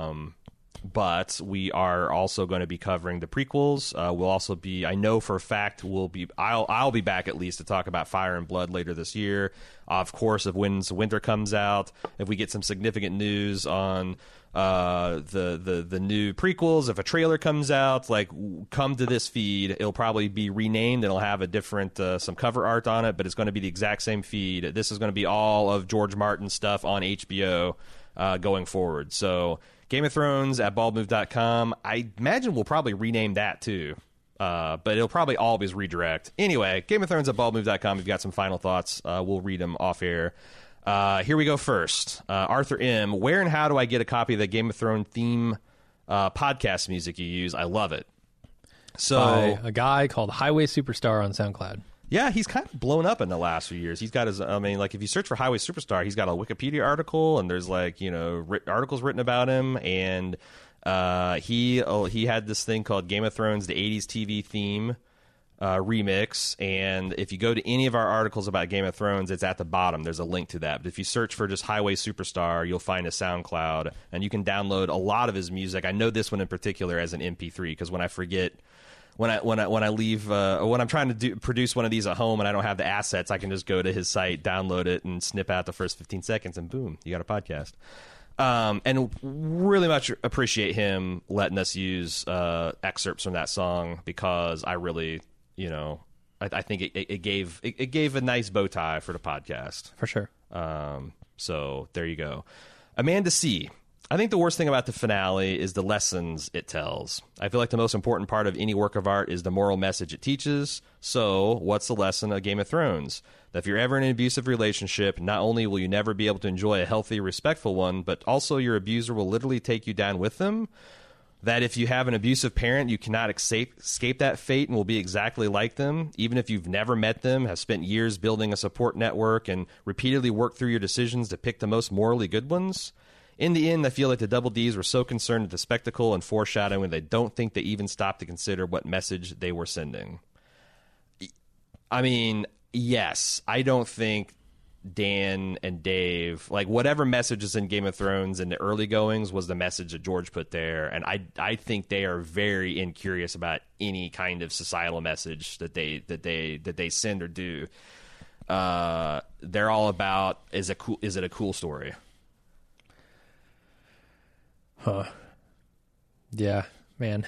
but we are also going to be covering the prequels. We'll also be, I know for a fact, I'll be back at least to talk about Fire and Blood later this year. Of course, if Winter comes out, if we get some significant news on the new prequels, if a trailer comes out, like, come to this feed. It'll probably be renamed. It'll have a different some cover art on it, but it's going to be the exact same feed. This is going to be all of George Martin stuff on HBO going forward. So Game of Thrones at baldmove.com. I imagine we'll probably rename that too, but it'll probably always redirect. Anyway, Game of Thrones at baldmove.com. If you've got some final thoughts, we'll read them off air. Here we go first. Arthur M. Where and how do I get a copy of the Game of Thrones theme podcast music you use? I love it. So by a guy called Highway Superstar on SoundCloud. Yeah, he's kind of blown up in the last few years. He's got his, if you search for Highway Superstar, he's got a Wikipedia article, and there's articles written about him, and he had this thing called Game of Thrones, the 80s TV theme remix, and if you go to any of our articles about Game of Thrones, it's at the bottom. There's a link to that. But if you search for just Highway Superstar, you'll find a SoundCloud, and you can download a lot of his music. I know this one in particular as an MP3 because when I forget. When I leave, when I'm trying to produce one of these at home and I don't have the assets, I can just go to his site, download it, and snip out the first 15 seconds, and boom, you got a podcast. And really much appreciate him letting us use excerpts from that song because I really, I think it gave a nice bow tie for the podcast. For sure. So there you go. Amanda C. I think the worst thing about the finale is the lessons it tells. I feel like the most important part of any work of art is the moral message it teaches. So, what's the lesson of Game of Thrones? That if you're ever in an abusive relationship, not only will you never be able to enjoy a healthy, respectful one, but also your abuser will literally take you down with them. That if you have an abusive parent, you cannot escape that fate and will be exactly like them, even if you've never met them, have spent years building a support network, and repeatedly worked through your decisions to pick the most morally good ones. In the end, I feel like the Double Ds were so concerned with the spectacle and foreshadowing they don't think they even stopped to consider what message they were sending. I mean, yes, I don't think Dan and Dave, like whatever message is in Game of Thrones in the early goings was the message that George put there, and I think they are very incurious about any kind of societal message that they send or do. They're all about is it a cool story? Huh. Yeah, man.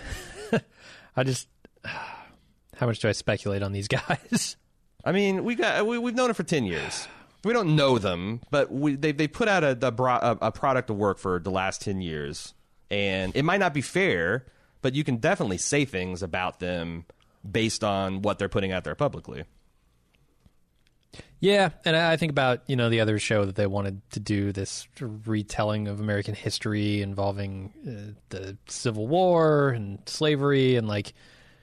How much do I speculate on these guys? I mean, we've known it for 10 years. We don't know them, but they put out a product of work for the last 10 years, and it might not be fair, but you can definitely say things about them based on what they're putting out there publicly. Yeah, and I think about, the other show that they wanted to do, this retelling of American history involving the Civil War and slavery, and like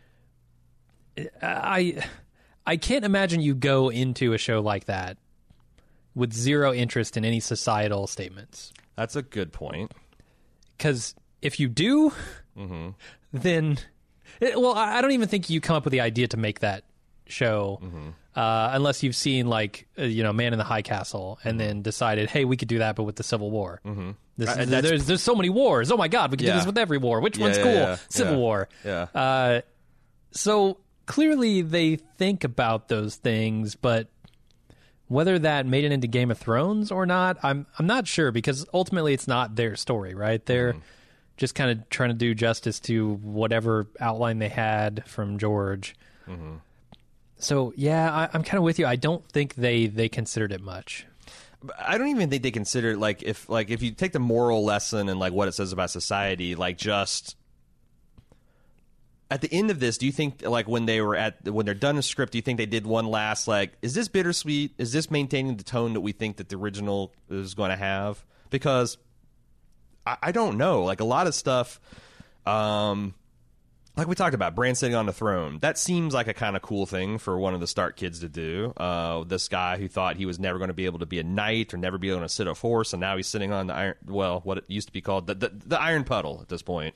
I can't imagine you go into a show like that with zero interest in any societal statements. That's a good point. Because if you do, then... I don't even think you come up with the idea to make that show unless you've seen, like, Man in the High Castle and then decided, hey, we could do that, but with the Civil War. There's so many wars. Oh, my God, we could do this with every war. Which one's cool? Civil War. Yeah. So clearly they think about those things, but... whether that made it into Game of Thrones or not, I'm not sure, because ultimately it's not their story, right? They're just kind of trying to do justice to whatever outline they had from George. So yeah, I'm kind of with you. I don't think they considered it much. I don't even think they considered if you take the moral lesson and like what it says about society, like just. At the end of this, do you think, like, when they're done the script, do you think they did one last, like, is this bittersweet? Is this maintaining the tone that we think that the original is going to have? Because I don't know. Like, a lot of stuff, like we talked about, Bran sitting on the throne. That seems like a kind of cool thing for one of the Stark kids to do. This guy who thought he was never going to be able to be a knight or never be able to sit a horse, and now he's sitting on the what it used to be called, the Iron Puddle at this point.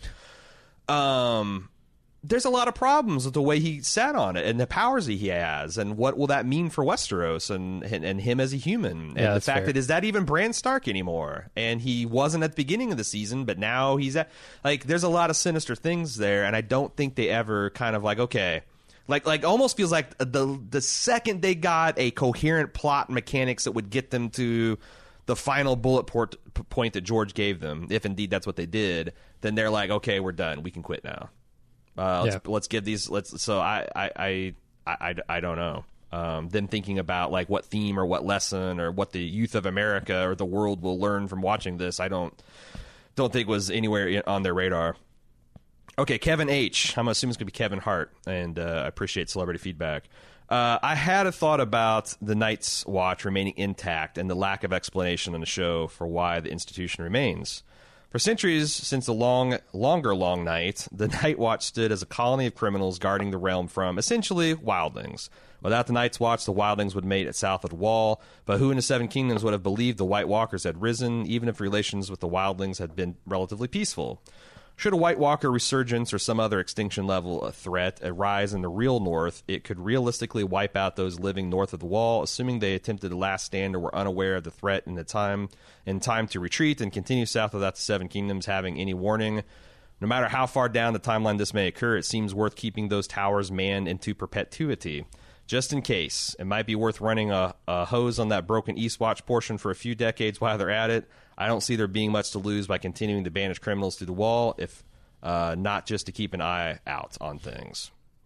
There's a lot of problems with the way he sat on it and the powers he has, and what will that mean for Westeros and him as a human, and the fact that is that even Bran Stark anymore, and he wasn't at the beginning of the season, but now he's at, like, there's a lot of sinister things there, and I don't think they ever kind of like, okay, like almost feels like the second they got a coherent plot mechanics that would get them to the final bullet point that George gave them, if indeed that's what they did, then they're like, okay, we're done, we can quit now. Let's give these. So I don't know. Them thinking about like what theme or what lesson or what the youth of America or the world will learn from watching this, I don't think was anywhere on their radar. Okay, Kevin H. I'm assuming it's gonna be Kevin Hart, and I appreciate celebrity feedback. I had a thought about the Night's Watch remaining intact and the lack of explanation on the show for why the institution remains. For centuries, since the longer long night, the Night Watch stood as a colony of criminals guarding the realm from, essentially, wildlings. Without the Night's Watch, the wildlings would mate at south of the Wall, but who in the Seven Kingdoms would have believed the White Walkers had risen, even if relations with the wildlings had been relatively peaceful? Should a White Walker resurgence or some other extinction level threat arise in the real North, it could realistically wipe out those living north of the Wall, assuming they attempted to last stand or were unaware of the threat in time to retreat and continue south without the Seven Kingdoms having any warning. No matter how far down the timeline this may occur, it seems worth keeping those towers manned into perpetuity. Just in case, it might be worth running a hose on that broken Eastwatch portion for a few decades while they're at it. I don't see there being much to lose by continuing to banish criminals through the Wall, if not just to keep an eye out on things.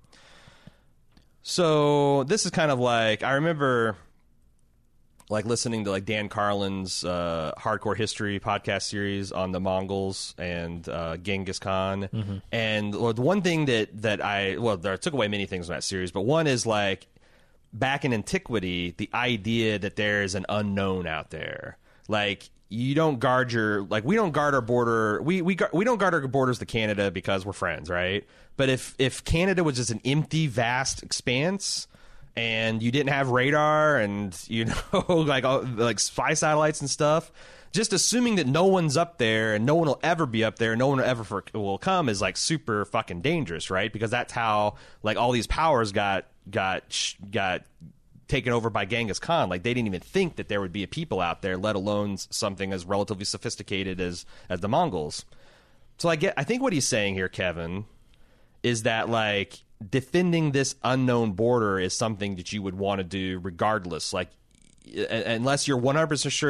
So this is kind of like, I remember like listening to like Dan Carlin's Hardcore History podcast series on the Mongols and Genghis Khan. And the one thing that there took away many things from that series, but one is like back in antiquity, the idea that there is an unknown out there. Like, you don't guard we don't guard our border. We don't guard our borders to Canada because we're friends, right? But if Canada was just an empty, vast expanse, and you didn't have radar and, like spy satellites and stuff, just assuming that no one's up there and no one will ever be up there and no one will come is like super fucking dangerous, right? Because that's how like all these powers got taken over by Genghis Khan. Like, they didn't even think that there would be a people out there, let alone something as relatively sophisticated as the Mongols. So I think what he's saying here, Kevin, is that, like, defending this unknown border is something that you would want to do regardless. Like, unless you're 100% sure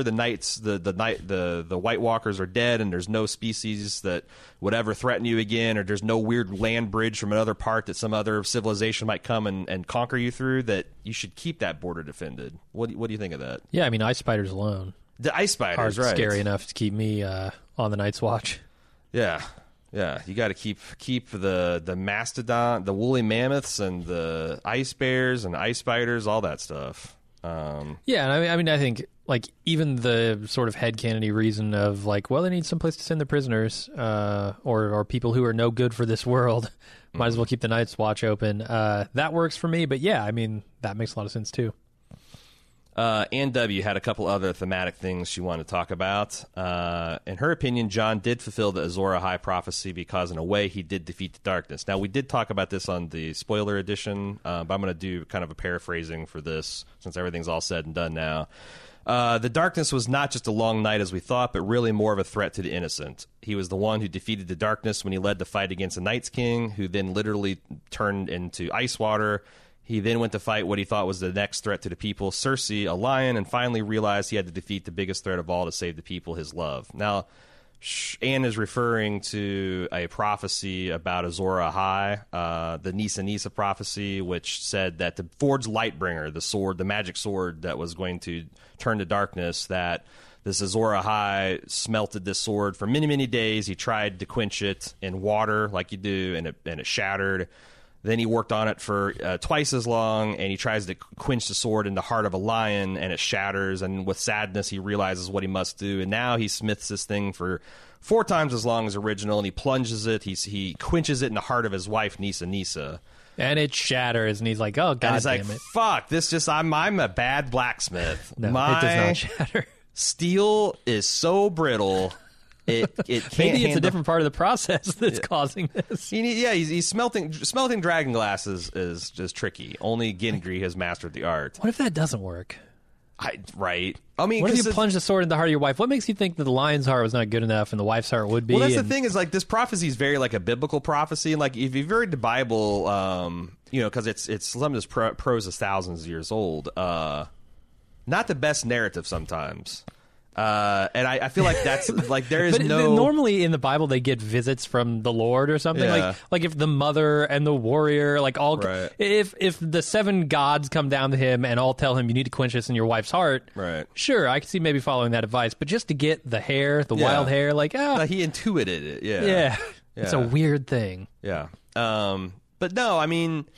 the White Walkers are dead and there's no species that would ever threaten you again, or there's no weird land bridge from another part that some other civilization might come and conquer you through, that you should keep that border defended. What do you think of that? Yeah, I mean, ice spiders alone. The ice spiders, are right? Scary enough to keep me on the Night's Watch. Yeah. Yeah, you got to keep the mastodon, the woolly mammoths, and the ice bears and ice spiders, all that stuff. Yeah, and I mean, I think, like, even the sort of headcanony reason of, like, well, they need someplace to send the prisoners, or people who are no good for this world, might as well keep the Night's Watch open. That works for me, but yeah, I mean, that makes a lot of sense too. Ann W. had a couple other thematic things she wanted to talk about. In her opinion, Jon did fulfill the Azor Ahai prophecy because, in a way, he did defeat the darkness. Now, we did talk about this on the spoiler edition, but I'm going to do kind of a paraphrasing for this, since everything's all said and done now. The darkness was not just a long night as we thought, but really more of a threat to the innocent. He was the one who defeated the darkness when he led the fight against the Night's King, who then literally turned into ice water. He then went to fight what he thought was the next threat to the people, Cersei, a lion, and finally realized he had to defeat the biggest threat of all to save the people, his love. Now, Anne is referring to a prophecy about Azor Ahai, the Nisa Nisa prophecy, which said that the Forged Lightbringer, the sword, the magic sword that was going to turn to darkness, that this Azor Ahai smelted this sword for many, many days. He tried to quench it in water like you do, and it shattered. Then he worked on it for twice as long, and he tries to quench the sword in the heart of a lion, and it shatters. And with sadness, he realizes what he must do. And now he smiths this thing for 4 times as long as original, and he plunges it. He quenches it in the heart of his wife, Nisa Nisa. And it shatters, and he's like, "Oh, God damn it! Fuck this! I'm a bad blacksmith. No, it does not shatter. Steel is so brittle." It can't. Maybe it's a different part of the process that's causing this. He's smelting dragon glass is just tricky. Only Gendry has mastered the art. What if that doesn't work? Right. I mean, what if you plunge the sword in the heart of your wife? What makes you think that the lion's heart was not good enough and the wife's heart would be? Well, that's the thing, is like this prophecy is very like a biblical prophecy, and like if you've read the Bible, because it's some of this prose is thousands of years old. Not the best narrative sometimes. And I feel like that's like there is but no. Normally in the Bible they get visits from the Lord or something. Yeah. Like if the mother and the warrior, like all, right. if the 7 gods come down to him and all tell him you need to quench this in your wife's heart. Right. Sure, I can see maybe following that advice, but just to get the hair, the wild hair, like he intuited it. Yeah. It's a weird thing. Yeah. But no, I mean.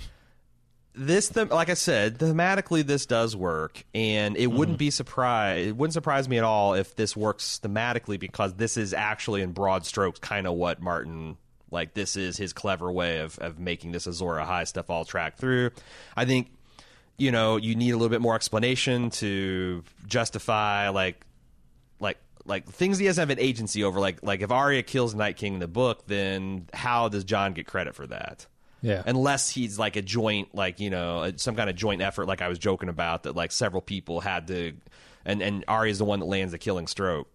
This, like I said, thematically this does work, and it wouldn't surprise me at all if this works thematically, because this is actually in broad strokes kind of what Martin, like, this is his clever way of making this Azor Ahai stuff all track through. I think, you need a little bit more explanation to justify like things he doesn't have an agency over, like if Arya kills Night King in the book, then how does Jon get credit for that? Yeah. Unless he's like a joint, some kind of joint effort, like I was joking about, that like several people had to, and Arya's the one that lands the killing stroke.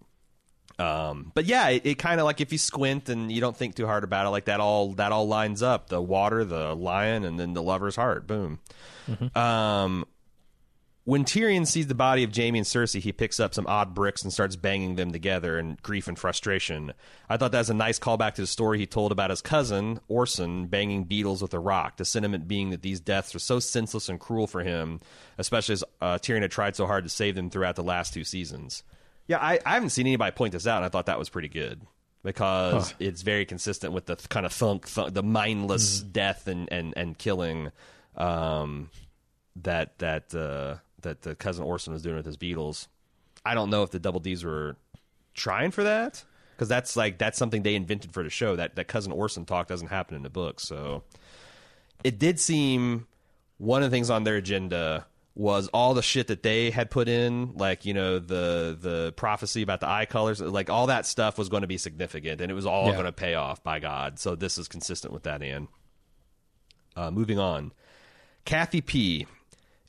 But yeah, it kind of like, if you squint and you don't think too hard about it, like that all lines up: the water, the lion, and then the lover's heart. Boom. Mm-hmm. When Tyrion sees the body of Jaime and Cersei, he picks up some odd bricks and starts banging them together in grief and frustration. I thought that was a nice callback to the story he told about his cousin, Orson, banging beetles with a rock, the sentiment being that these deaths are so senseless and cruel for him, especially as Tyrion had tried so hard to save them throughout the last 2 seasons. Yeah, I haven't seen anybody point this out, and I thought that was pretty good, because it's very consistent with the kind of the mindless death and killing that the cousin Orson was doing with his beetles. I don't know if the Double Ds were trying for that, because that's something they invented for the show. That cousin Orson talk doesn't happen in the book. So it did seem one of the things on their agenda was all the shit that they had put in, like, the prophecy about the eye colors, like all that stuff was going to be significant, and it was all going to pay off, by God. So this is consistent with that, Ann. Moving on. Kathy P.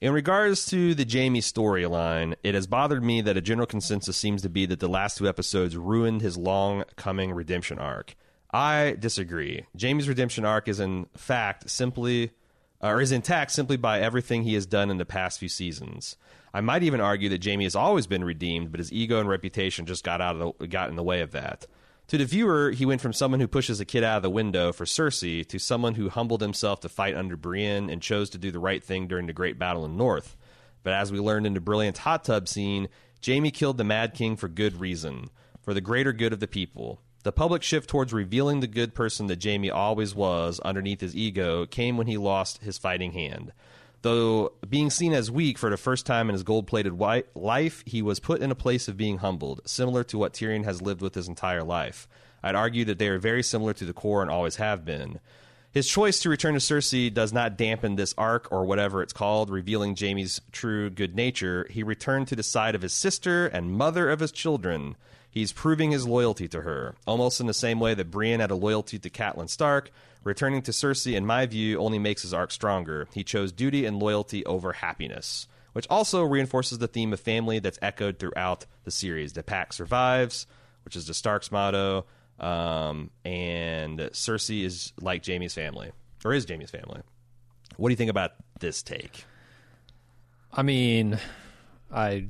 In regards to the Jaime storyline, it has bothered me that a general consensus seems to be that the last 2 episodes ruined his long-coming redemption arc. I disagree. Jaime's redemption arc is intact simply by everything he has done in the past few seasons. I might even argue that Jaime has always been redeemed, but his ego and reputation just got in the way of that. To the viewer, he went from someone who pushes a kid out of the window for Cersei to someone who humbled himself to fight under Brienne and chose to do the right thing during the Great Battle in the North. But as we learned in the brilliant hot tub scene, Jaime killed the Mad King for good reason, for the greater good of the people. The public shift towards revealing the good person that Jaime always was underneath his ego came when he lost his fighting hand. Though being seen as weak for the first time in his gold-plated life, he was put in a place of being humbled, similar to what Tyrion has lived with his entire life. I'd argue that they are very similar to the core and always have been. His choice to return to Cersei does not dampen this arc, or whatever it's called, revealing Jaime's true good nature. He returned to the side of his sister and mother of his children. He's proving his loyalty to her, almost in the same way that Brienne had a loyalty to Catelyn Stark. Returning to Cersei, in my view, only makes his arc stronger. He chose duty and loyalty over happiness, which also reinforces the theme of family that's echoed throughout the series. The pack survives, which is the Stark's motto, and Cersei is like Jaime's family, or is Jaime's family. What do you think about this take? I mean, I'm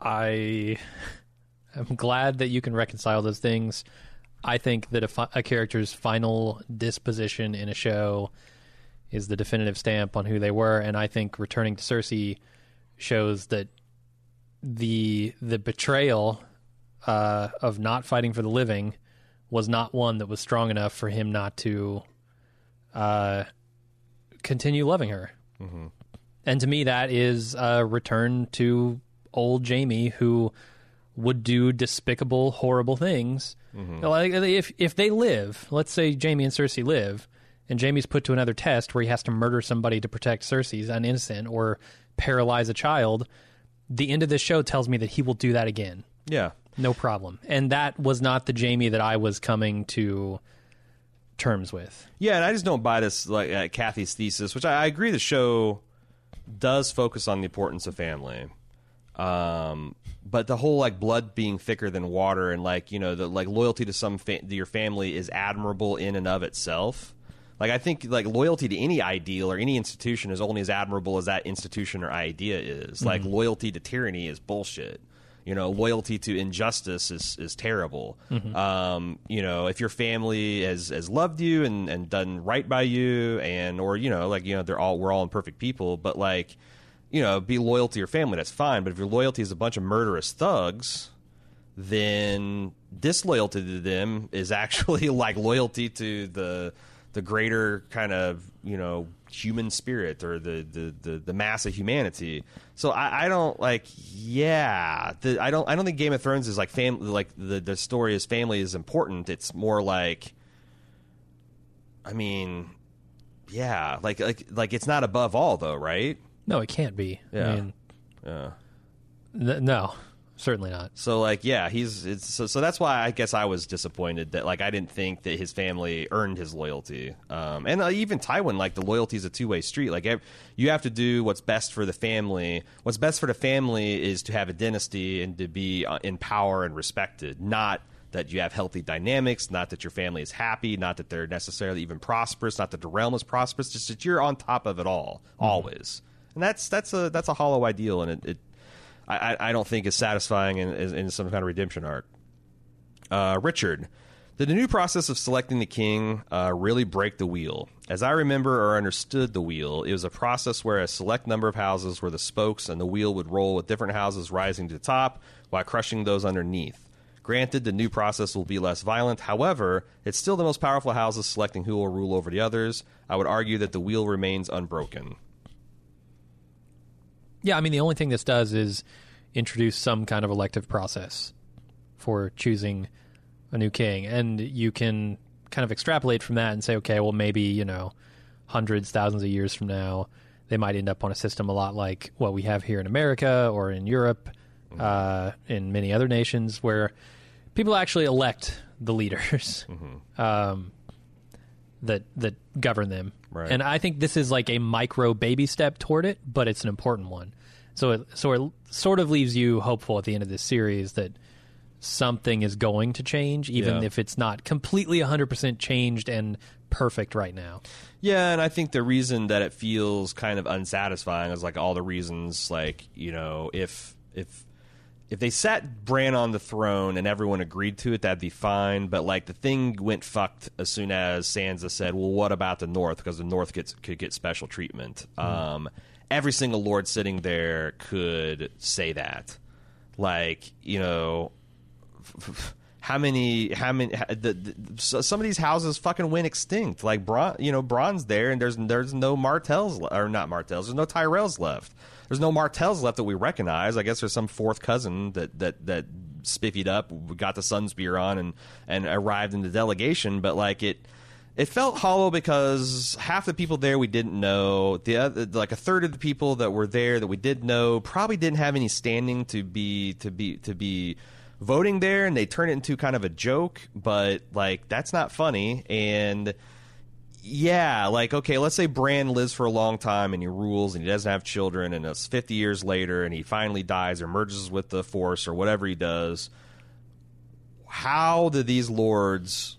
glad that you can reconcile those things. I think that a character's final disposition in a show is the definitive stamp on who they were, and I think returning to Cersei shows that the betrayal of not fighting for the living was not one that was strong enough for him not to continue loving her. Mm-hmm. And to me, that is a return to old Jaime, who would do despicable, horrible things. Mm-hmm. Like if they live, let's say Jaime and Cersei live, and Jaime's put to another test where he has to murder somebody to protect Cersei's an innocent or paralyze a child, the end of this show tells me that he will do that again. Yeah. No problem. And that was not the Jaime that I was coming to terms with. Yeah, and I just don't buy this, like Kathy's thesis, which I agree the show does focus on the importance of family. But the whole like blood being thicker than water, and like, you know, the like loyalty to your family is admirable in and of itself. Like, I think like loyalty to any ideal or any institution is only as admirable as that institution or idea is. Mm-hmm. Like loyalty to tyranny is bullshit. You know, loyalty to injustice is terrible. Mm-hmm. You know, if your family has loved you and done right by you, and or you know, like, you know, we're all imperfect people, but like, you know, be loyal to your family, that's fine. But if your loyalty is a bunch of murderous thugs, then disloyalty to them is actually like loyalty to the greater kind of, you know, human spirit or the mass of humanity. So I don't like, yeah, I don't think Game of Thrones is like family, like the story is family is important. It's more like, I mean, yeah, like it's not above all though, right? No, it can't be. Yeah. I mean, yeah. No, certainly not. So, like, yeah, so that's why I guess I was disappointed that, like, I didn't think that his family earned his loyalty. And even Tywin, like, the loyalty is a two-way street. Like, you have to do what's best for the family. What's best for the family is to have a dynasty and to be in power and respected, not that you have healthy dynamics, not that your family is happy, not that they're necessarily even prosperous, not that the realm is prosperous, just that you're on top of it all, always. And that's a hollow ideal, and I don't think is satisfying in some kind of redemption arc. Richard, did the new process of selecting the king really break the wheel? As I remember or understood the wheel, it was a process where a select number of houses were the spokes, and the wheel would roll with different houses rising to the top while crushing those underneath. Granted, the new process will be less violent. However, it's still the most powerful houses selecting who will rule over the others. I would argue that the wheel remains unbroken. Yeah, I mean, the only thing this does is introduce some kind of elective process for choosing a new king. And you can kind of extrapolate from that and say, okay, well, maybe, you know, hundreds, thousands of years from now, they might end up on a system a lot like what we have here in America or in Europe, in many other nations, where people actually elect the leaders. Mm-hmm. that govern them. Right. And I think this is like a micro baby step toward it, but it's an important one. So it sort of leaves you hopeful at the end of this series that something is going to change, even if it's not completely 100% changed and perfect right now. Yeah, and I think the reason that it feels kind of unsatisfying is like all the reasons, like, you know, if they sat Bran on the throne and everyone agreed to it, that'd be fine. But like the thing went fucked as soon as Sansa said, "Well, what about the North? Because the North could get special treatment." Every single lord sitting there could say that, like, you know. Some of these houses fucking went extinct. Like Bronn's there, and there's no Martells or not Martells. There's no Tyrells left. There's no Martells left that we recognize. I guess there's some fourth cousin that spiffied up, got the Sunspear on, and arrived in the delegation. But like it felt hollow because half the people there we didn't know. The other, like a third of the people that were there that we did know probably didn't have any standing to be voting there, and they turn it into kind of a joke, but like that's not funny. And yeah, like, okay, let's say Bran lives for a long time and he rules and he doesn't have children, and it's 50 years later and he finally dies or merges with the Force or whatever he does. How do these lords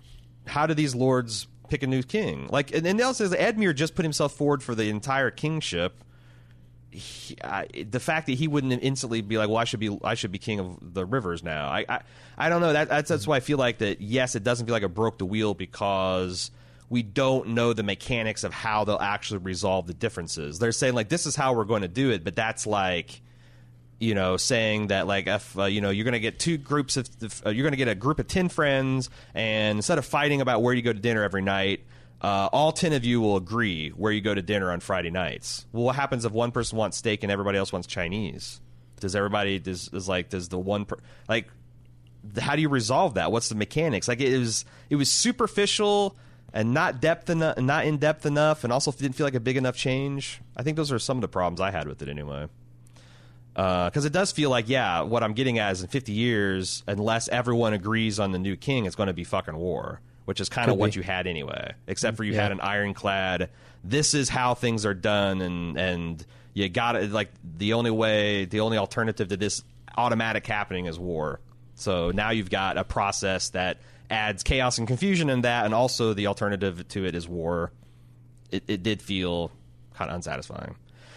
pick a new king? Like, and also says Edmure just put himself forward for the entire kingship. The fact that he wouldn't instantly be like, well, I should be king of the rivers now. I don't know. That's why I feel like that. Yes, it doesn't feel like it broke the wheel because we don't know the mechanics of how they'll actually resolve the differences. They're saying like, this is how we're going to do it, but that's like, you know, saying that like if you know, you're going to get two groups of you're going to get a group of 10 friends, and instead of fighting about where you go to dinner every night, all 10 of you will agree where you go to dinner on Friday nights. Well, what happens if one person wants steak and everybody else wants Chinese? Does the one like, how do you resolve that? What's the mechanics? Like it was superficial and not in depth enough, and also didn't feel like a big enough change. I think those are some of the problems I had with it anyway. Because it does feel like, yeah, what I'm getting at is in 50 years, unless everyone agrees on the new king, it's going to be fucking war. Which is kind of what you had anyway, except for you had an ironclad. This is how things are done, and you got it. Like the only alternative to this automatic happening is war. So now you've got a process that adds chaos and confusion in that, and also the alternative to it is war. It did feel kind of unsatisfying.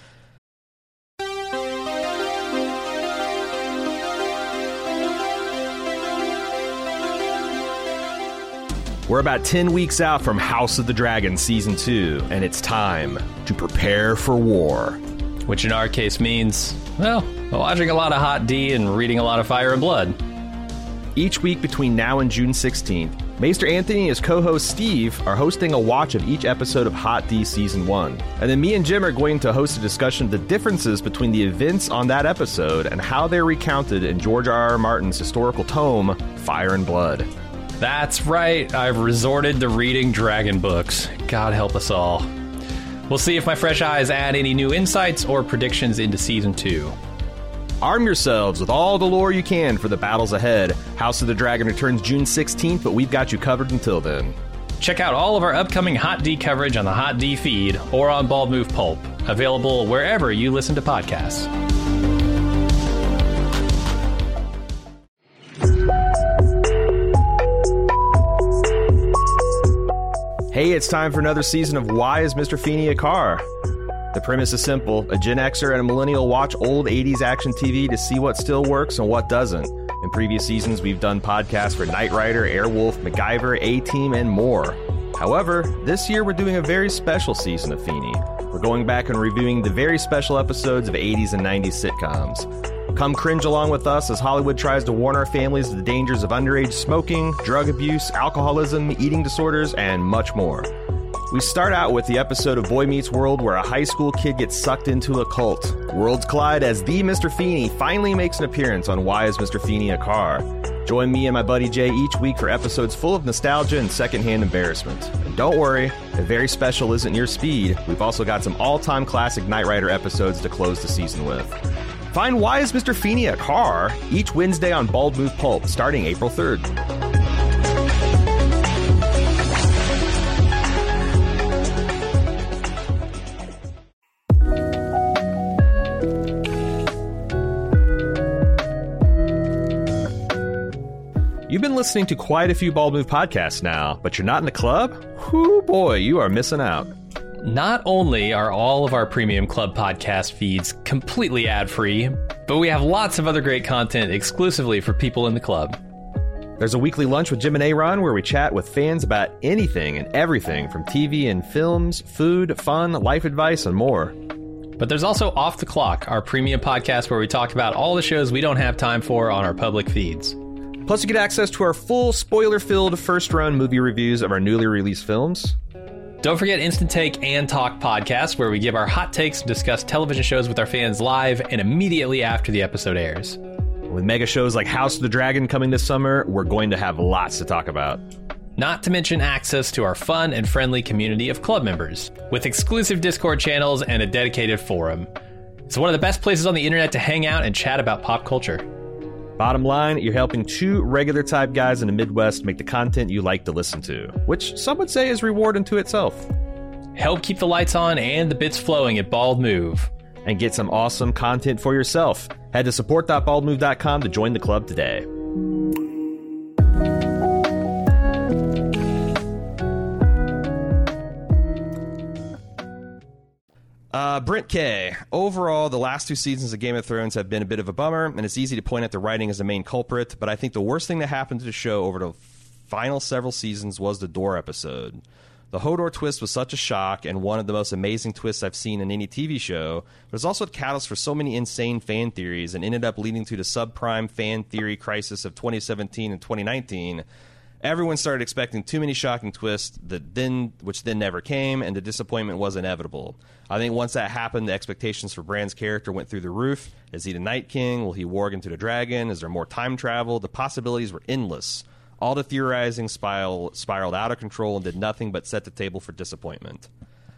We're about 10 weeks out from House of the Dragon Season 2, and it's time to prepare for war. Which in our case means, well, watching a lot of Hot D and reading a lot of Fire and Blood. Each week between now and June 16th, Maester Anthony and his co-host Steve are hosting a watch of each episode of Hot D Season 1. And then me and Jim are going to host a discussion of the differences between the events on that episode and how they're recounted in George R.R. Martin's historical tome, Fire and Blood. That's right, I've resorted to reading dragon books. God help us all. We'll see if my fresh eyes add any new insights or predictions into Season 2. Arm yourselves with all the lore you can for the battles ahead. House of the Dragon returns June 16th, but we've got you covered until then. Check out all of our upcoming Hot D coverage on the Hot D feed or on Bald Move Pulp, available wherever you listen to podcasts. Hey, it's time for another season of Why is Mr. Feeney a Car? The premise is simple. A Gen Xer and a millennial watch old 80s action TV to see what still works and what doesn't. In previous seasons, we've done podcasts for Knight Rider, Airwolf, MacGyver, A-Team, and more. However, this year we're doing a very special season of Feeney. We're going back and reviewing the very special episodes of 80s and 90s sitcoms. Come cringe along with us as Hollywood tries to warn our families of the dangers of underage smoking, drug abuse, alcoholism, eating disorders, and much more. We start out with the episode of Boy Meets World where a high school kid gets sucked into a cult. Worlds collide as the Mr. Feeney finally makes an appearance on Why is Mr. Feeney a Car? Join me and my buddy Jay each week for episodes full of nostalgia and secondhand embarrassment. And don't worry, if very special isn't your speed, we've also got some all-time classic Knight Rider episodes to close the season with. Find Why is Mr. Feeney a Car? Each Wednesday on Bald Move Pulp, starting April 3rd. You've been listening to quite a few Bald Move podcasts now, but you're not in the club? Whoo boy, you are missing out. Not only are all of our premium club podcast feeds completely ad-free, but we have lots of other great content exclusively for people in the club. There's a weekly lunch with Jim and Aaron where we chat with fans about anything and everything from TV and films, food, fun, life advice, and more. But there's also Off the Clock, our premium podcast where we talk about all the shows we don't have time for on our public feeds. Plus, you get access to our full spoiler-filled first-run movie reviews of our newly released films. Don't forget Instant Take and Talk podcasts, where we give our hot takes and discuss television shows with our fans live and immediately after the episode airs. With mega shows like House of the Dragon coming this summer, we're going to have lots to talk about. Not to mention access to our fun and friendly community of club members, with exclusive Discord channels and a dedicated forum. It's one of the best places on the internet to hang out and chat about pop culture. Bottom line, you're helping two regular type guys in the Midwest make the content you like to listen to, which some would say is reward unto itself. Help keep the lights on and the bits flowing at Bald Move. And get some awesome content for yourself. Head to support.baldmove.com to join the club today. Brent K. Overall, the last two seasons of Game of Thrones have been a bit of a bummer, and it's easy to point at the writing as the main culprit, but I think the worst thing that happened to the show over the final several seasons was the Door episode. The Hodor twist was such a shock, and one of the most amazing twists I've seen in any TV show, but it's also a catalyst for so many insane fan theories, and ended up leading to the subprime fan theory crisis of 2017 and 2019. Everyone started expecting too many shocking twists which then never came, and the disappointment was inevitable. I think once that happened, the expectations for Bran's character went through the roof. Is he the Night King? Will he warg into the dragon? Is there more time travel? The possibilities were endless. All the theorizing spiraled out of control and did nothing but set the table for disappointment.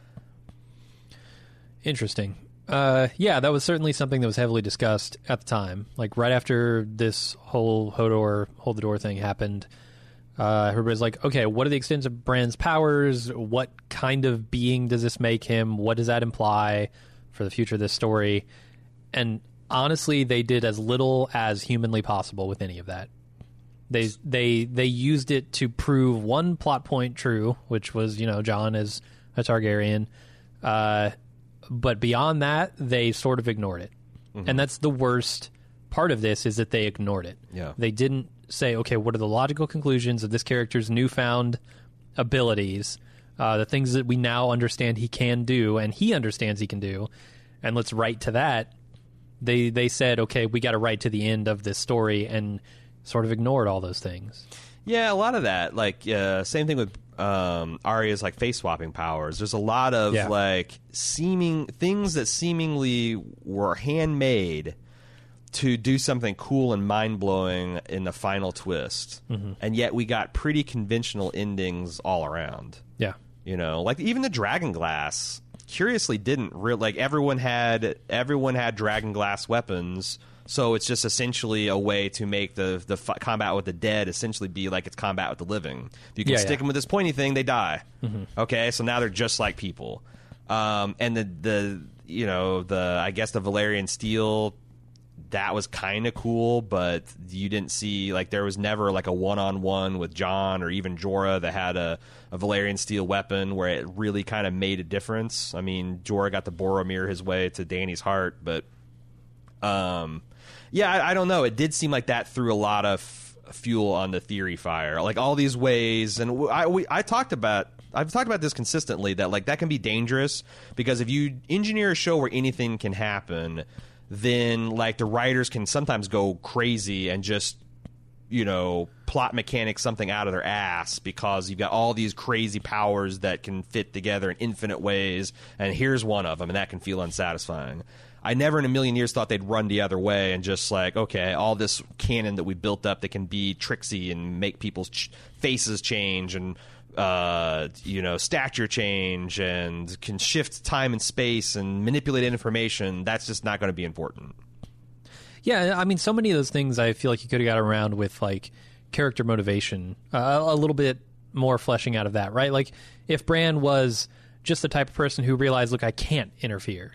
Interesting. Yeah, that was certainly something that was heavily discussed at the time. Like, right after this whole Hodor, Hold the Door thing happened, everybody's like, okay, what are the extents of Bran's powers? What kind of being does this make him? What does that imply for the future of this story? And honestly, they did as little as humanly possible with any of that. They used it to prove one plot point true, which was, Jon is a Targaryen. But beyond that, they sort of ignored it. Mm-hmm. And that's the worst part of this, is that they ignored it. Yeah. They didn't say, okay, what are the logical conclusions of this character's newfound abilities, the things that we now understand he can do and he understands he can do, and let's write to that. They said, okay, we got to write to the end of this story, and sort of ignored all those things. Yeah, a lot of that. Like, same thing with Arya's like face swapping powers. There's a lot of like seeming things that seemingly were handmade to do something cool and mind-blowing in the final twist. Mm-hmm. And yet we got pretty conventional endings all around. Yeah. Like even the Dragon Glass, curiously didn't like everyone had Dragon Glass weapons, so it's just essentially a way to make the combat with the dead essentially be like it's combat with the living. If you can stick them with this pointy thing, they die. Mm-hmm. Okay, so now they're just like people. And the I guess the Valyrian steel, that was kind of cool, but you didn't see, like, there was never like a one-on-one with Jon or even Jorah that had a Valyrian steel weapon where it really kind of made a difference. I mean, Jorah got the Boromir his way to Dany's heart, but I don't know. It did seem like that threw a lot of fuel on the theory fire, like all these ways. And I've talked about this consistently, that like that can be dangerous, because if you engineer a show where anything can happen, then like the writers can sometimes go crazy and just plot mechanic something out of their ass, because you've got all these crazy powers that can fit together in infinite ways, and here's one of them, and that can feel unsatisfying. I never in a million years thought they'd run the other way and just like, okay, all this canon that we built up that can be tricksy and make people's faces change and stature change and can shift time and space and manipulate information, that's just not going to be important. Yeah, I mean, so many of those things I feel like you could have got around with like character motivation, a little bit more fleshing out of that, right? Like if Bran was just the type of person who realized, look, I can't interfere.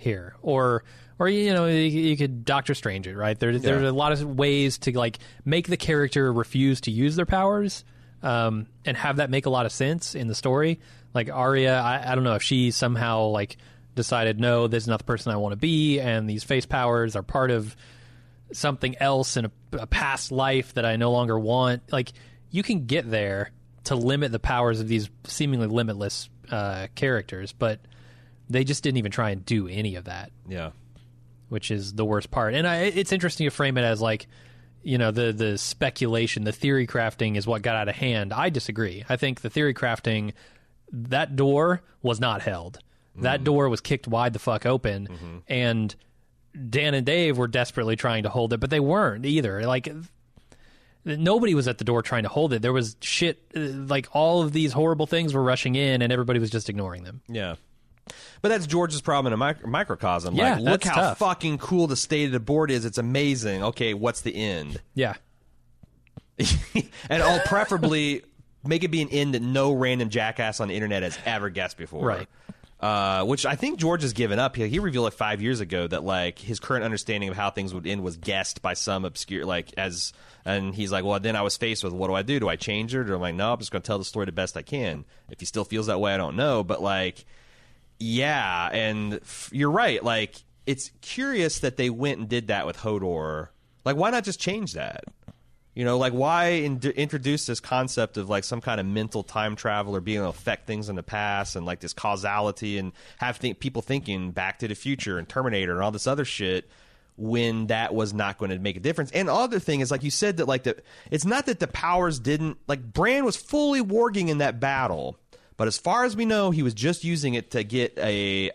here, or you could Doctor Strange it, right? There's a lot of ways to like make the character refuse to use their powers, and have that make a lot of sense in the story. Like Arya, I don't know if she somehow like decided, no, this is not the person I want to be, and these face powers are part of something else in a past life that I no longer want. Like, you can get there to limit the powers of these seemingly limitless characters, but they just didn't even try and do any of that. Yeah. Which is the worst part. And it's interesting to frame it as like, the speculation, the theory crafting is what got out of hand. I disagree. I think the theory crafting, that door was not held. That door was kicked wide the fuck open, and Dan and Dave were desperately trying to hold it, but they weren't either. Like, nobody was at the door trying to hold it. There was shit, like all of these horrible things were rushing in, and everybody was just ignoring them. Yeah. But that's George's problem in a microcosm. Yeah, like, look that's how tough. fucking cool the state of the board is. It's amazing. Okay, what's the end? Yeah. And I'll preferably make it be an end that no random jackass on the internet has ever guessed before. Right. Which I think George has given up. He revealed like 5 years ago that like his current understanding of how things would end was guessed by some obscure and he's like, well, then I was faced with, what do I do? Do I change it? Or I'm like, no, I'm just going to tell the story the best I can. If he still feels that way, I don't know. But like, yeah, and you're right. Like, it's curious that they went and did that with Hodor. Like, why not just change that? Like, why introduce this concept of, like, some kind of mental time travel or being able to affect things in the past and, like, this causality and have people thinking Back to the Future and Terminator and all this other shit when that was not going to make a difference. And the other thing is, like you said, that, like, it's not that the powers didn't... Like, Bran was fully warging in that battle, but as far as we know, he was just using it to get to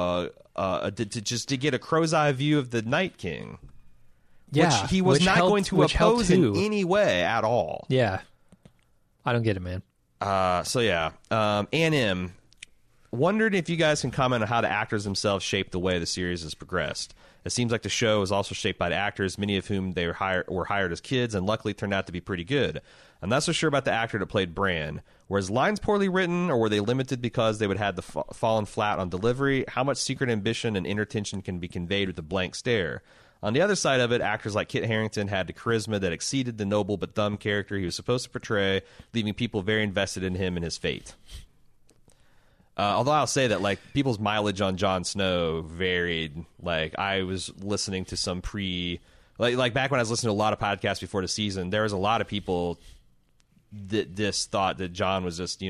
get a crow's eye view of the Night King. Yeah, which he was not going to oppose in any way at all. Yeah. I don't get it, man. So, yeah. Ann M. Wondered if you guys can comment on how the actors themselves shaped the way the series has progressed. It seems like the show is also shaped by the actors, many of whom they were hired as kids and luckily turned out to be pretty good. I'm not so sure about the actor that played Bran. Were his lines poorly written, or were they limited because they would have fallen flat on delivery? How much secret ambition and inner tension can be conveyed with a blank stare? On the other side of it, actors like Kit Harington had the charisma that exceeded the noble but dumb character he was supposed to portray, leaving people very invested in him and his fate. Although I'll say that, like, people's mileage on Jon Snow varied. Like, I was listening to some like back when I was listening to a lot of podcasts before the season, there was a lot of people that thought that Jon was just, he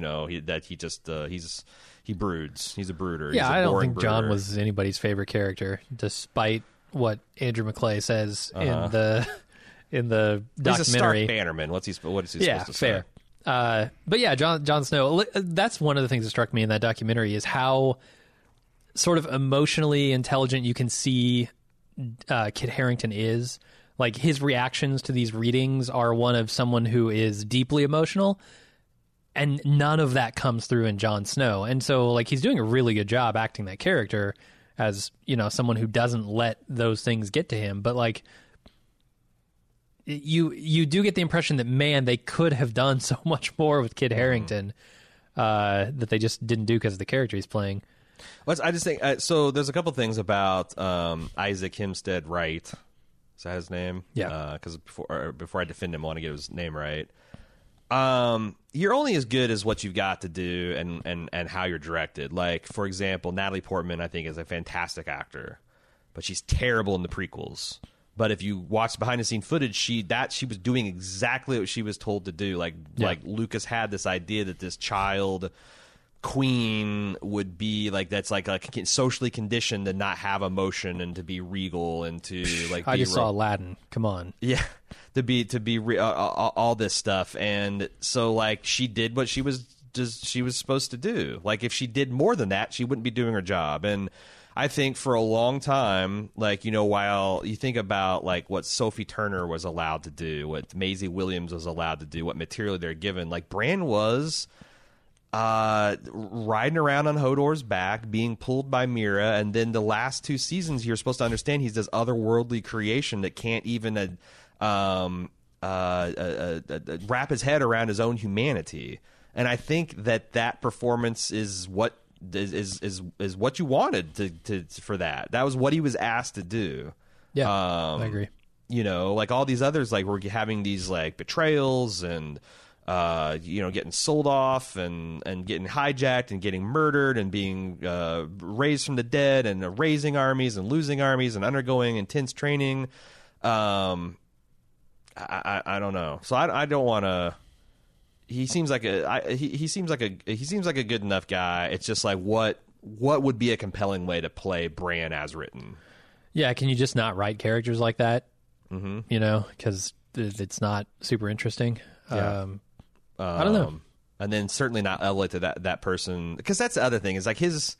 broods. He's a brooder. Yeah, He's a I don't boring think Jon brooder. was anybody's favorite character, despite what Andrew McClay says in the documentary. He's a Stark Bannerman. What is he supposed to fair. say? But yeah, Jon Snow. That's one of the things that struck me in that documentary is how sort of emotionally intelligent you can see Kit Harington is. Like, his reactions to these readings are one of someone who is deeply emotional, and none of that comes through in Jon Snow. And so, like, he's doing a really good job acting that character as, someone who doesn't let those things get to him. But, like, you do get the impression that, man, they could have done so much more with Kit Harington that they just didn't do because of the character he's playing. Well, I just think so. There's a couple things about Isaac Hempstead Wright. Is that his name? Yeah. Because before I defend him, I want to get his name right. You're only as good as what you've got to do and how you're directed. Like, for example, Natalie Portman, I think, is a fantastic actor, but she's terrible in the prequels. But if you watch behind the scene footage, she was doing exactly what she was told to do. Like Lucas had this idea that this child queen would be like, that's like socially conditioned to not have emotion and to be regal and to like. I just saw Aladdin. Come on. Yeah, to be all this stuff, and so like she did what she was supposed to do. Like, if she did more than that, she wouldn't be doing her job. And I think for a long time, like, while you think about like what Sophie Turner was allowed to do, what Maisie Williams was allowed to do, what material they're given, like Bran was riding around on Hodor's back, being pulled by Mira, and then the last 2 seasons, you're supposed to understand he's this otherworldly creation that can't even wrap his head around his own humanity. And I think that performance is what is what you wanted to for that. That was what he was asked to do. Yeah, I agree. You know, like all these others, like we're having these like betrayals and getting sold off and getting hijacked and getting murdered and being raised from the dead and raising armies and losing armies and undergoing intense training. I don't know. So I don't want to. He seems like he seems like a good enough guy. It's just like what would be a compelling way to play Bran as written? Yeah, can you just not write characters like that? Mm-hmm. You know, because it's not super interesting. Yeah. I don't know. And then certainly not elevate to that person, because that's the other thing is like his.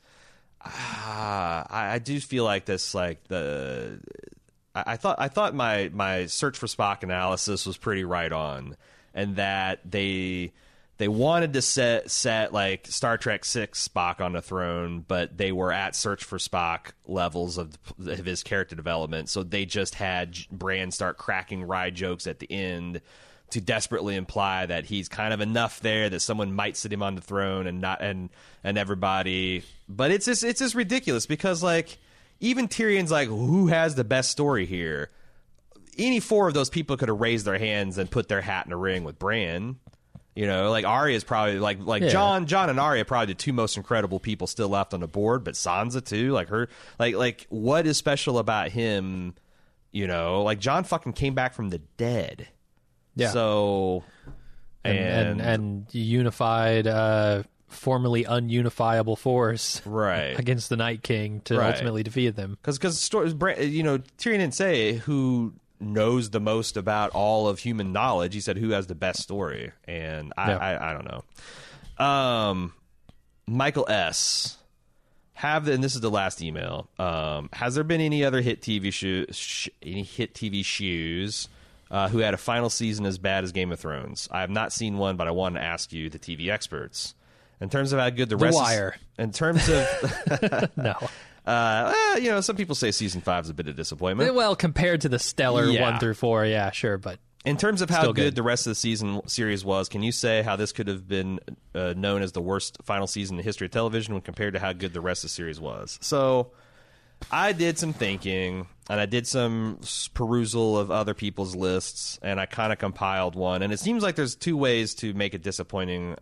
I do feel like this like the. I thought my search for Spock analysis was pretty right on, and that they wanted to set like Star Trek VI Spock on the throne, but they were at Search for Spock levels of his character development, so they just had Bran start cracking wry jokes at the end to desperately imply that he's kind of enough there that someone might sit him on the throne and not and everybody. But it's just ridiculous because like even Tyrion's like, who has the best story here? Any four of those people could have raised their hands and put their hat in a ring with Bran. You know, like Arya's probably like yeah. John and Arya are probably the two most incredible people still left on the board, but Sansa too. Like her, like what is special about him? You know, like John fucking came back from the dead. Yeah. So and unified, formerly ununifiable force, right, against the Night King to ultimately defeat them. Because Tyrion didn't say who knows the most about all of human knowledge. He said who has the best story, and I don't know. Michael S. and this is the last email. Has there been any other hit TV shows who had a final season as bad as Game of Thrones? I have not seen one, but I want to ask you, the TV experts, in terms of how good the rest. Wire. In terms of no. Some people say season 5 is a bit of disappointment. Well, compared to the stellar 1 through 4, yeah, sure, but in terms of how good the rest of the series was, can you say how this could have been known as the worst final season in the history of television when compared to how good the rest of the series was? So I did some thinking, and I did some perusal of other people's lists, and I kind of compiled one. And it seems like there's two ways to make a disappointing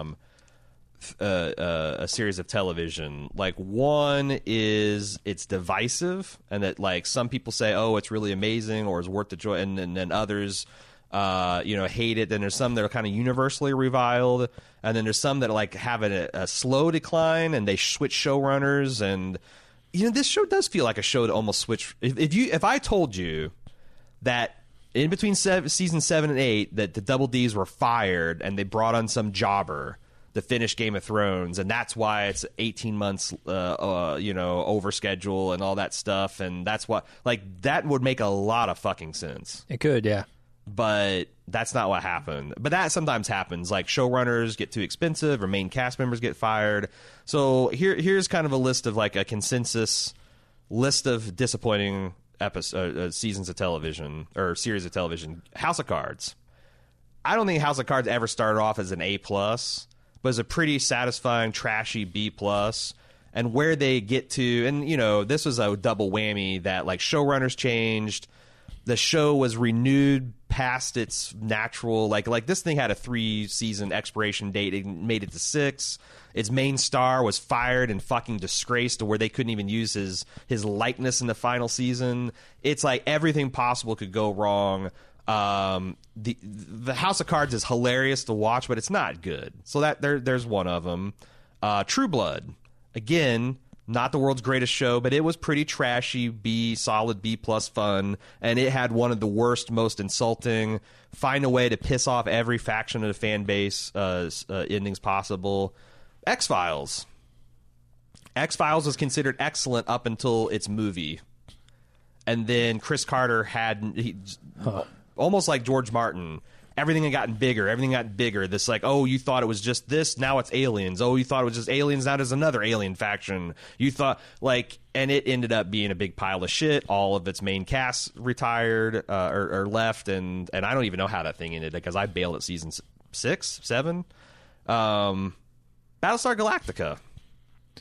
a series of television. Like, one is it's divisive, and that like some people say, oh, it's really amazing or it's worth the joy, and then others hate it. Then there's some that are kind of universally reviled, and then there's some that like have a slow decline and they switch showrunners. And this show does feel like a show that almost switched. If I told you that in between season 7 and 8 that the Double Ds were fired and they brought on some jobber to finish Game of Thrones, and that's why it's 18 months over schedule and all that stuff, and that's what, like, that would make a lot of fucking sense. It could, yeah. But that's not what happened. But that sometimes happens. Like, showrunners get too expensive or main cast members get fired. So here's kind of a list of, like, a consensus list of disappointing seasons of television or series of television. House of Cards. I don't think House of Cards ever started off as an A+, but it's a pretty satisfying, trashy B+. And where they get to, and, this was a double whammy that, like, showrunners changed. The show was renewed past its natural, like this thing had a 3-season expiration date. It made it to 6. Its main star was fired and fucking disgraced to where they couldn't even use his likeness in the final season. It's like everything possible could go wrong. The House of Cards is hilarious to watch, but it's not good. So that there's one of them. True Blood, again, not the world's greatest show, but it was pretty trashy, solid B+ fun, and it had one of the worst, most insulting, find a way to piss off every faction of the fan base endings possible. X-Files. X-Files was considered excellent up until its movie, and then Chris Carter almost like George Martin. Everything had gotten bigger. This, like, oh, you thought it was just this, now it's aliens. Oh, you thought it was just aliens, now there's another alien faction. You thought, like, and it ended up being a big pile of shit. All of its main cast retired or left, and I don't even know how that thing ended because I bailed at season 6, 7. Battlestar Galactica.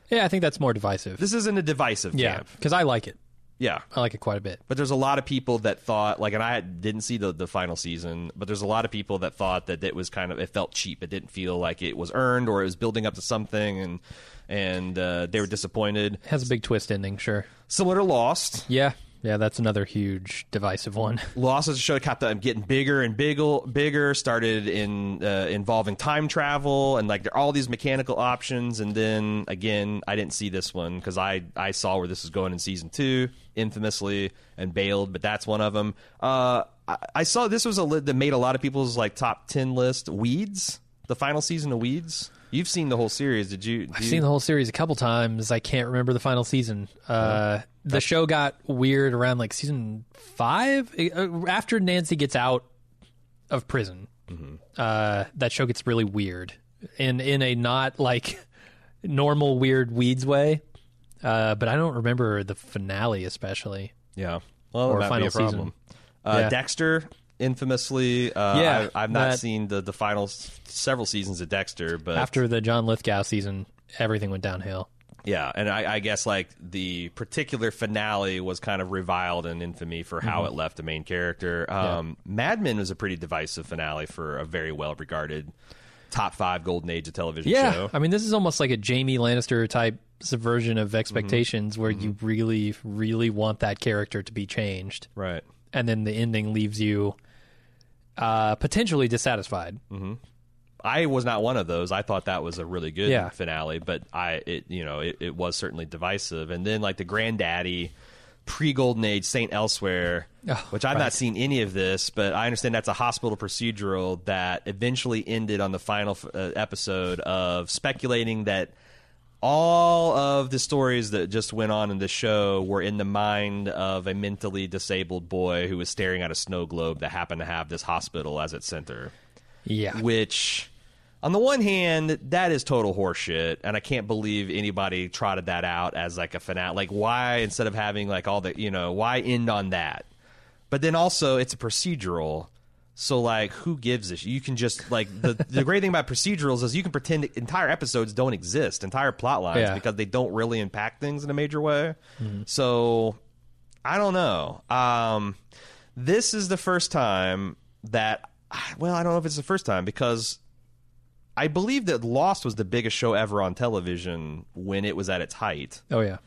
Yeah, I think that's more divisive. This isn't a divisive Yeah, camp. because I like it. Yeah. I like it quite a bit. But there's a lot of people that thought, like, and I didn't see the final season, but there's a lot of people that thought that it was it felt cheap. It didn't feel like it was earned or it was building up to something, and they were disappointed. It has a big twist ending, sure. Similar to Lost. Yeah, that's another huge divisive one. Lost as a show kept getting bigger and bigger, started involving time travel, and like there are all these mechanical options. And then, again, I didn't see this one because I saw where this was going in season 2, infamously, and bailed, but that's one of them. I saw this was that made a lot of people's like top 10 list. Weeds, the final season of Weeds. You've seen the whole series, did you? I've seen the whole series a couple times. I can't remember the final season. The show got weird around like season 5 after Nancy gets out of prison. That show gets really weird in a not like normal weird Weeds way. But I don't remember the finale especially. Yeah, well, or that might be final a problem. season. Dexter, infamously, Yeah, I've not seen the final several seasons of Dexter, but After the John Lithgow season, everything went downhill. yeah, and I guess like the particular finale was kind of reviled in infamy for how it left the main character. Mad Men was a pretty divisive finale for a very well regarded top 5 golden age of television show. I mean, this is almost like a Jamie Lannister type subversion of expectations where you really, really want that character to be changed. Right. And then the ending leaves you potentially dissatisfied. I was not one of those. I thought that was a really good Yeah. finale, but it was certainly divisive. And then like the granddaddy pre-Golden Age Saint Elsewhere, which I've not seen any of this, but I understand that's a hospital procedural that eventually ended on the final episode of speculating that all of the stories that just went on in the show were in the mind of a mentally disabled boy who was staring at a snow globe that happened to have this hospital as its center. Yeah. Which, on the one hand, that is total horseshit, and I can't believe anybody trotted that out as like a finale. Like, why, instead of having like all the, why end on that? But then also, it's a procedural, so like, who gives a shit? You can just, like, the great thing about procedurals is you can pretend entire episodes don't exist, entire plot lines, because they don't really impact things in a major way. So, I don't know. This is the first time that, well, I don't know if it's the first time, because I believe that Lost was the biggest show ever on television when it was at its height. Oh, yeah.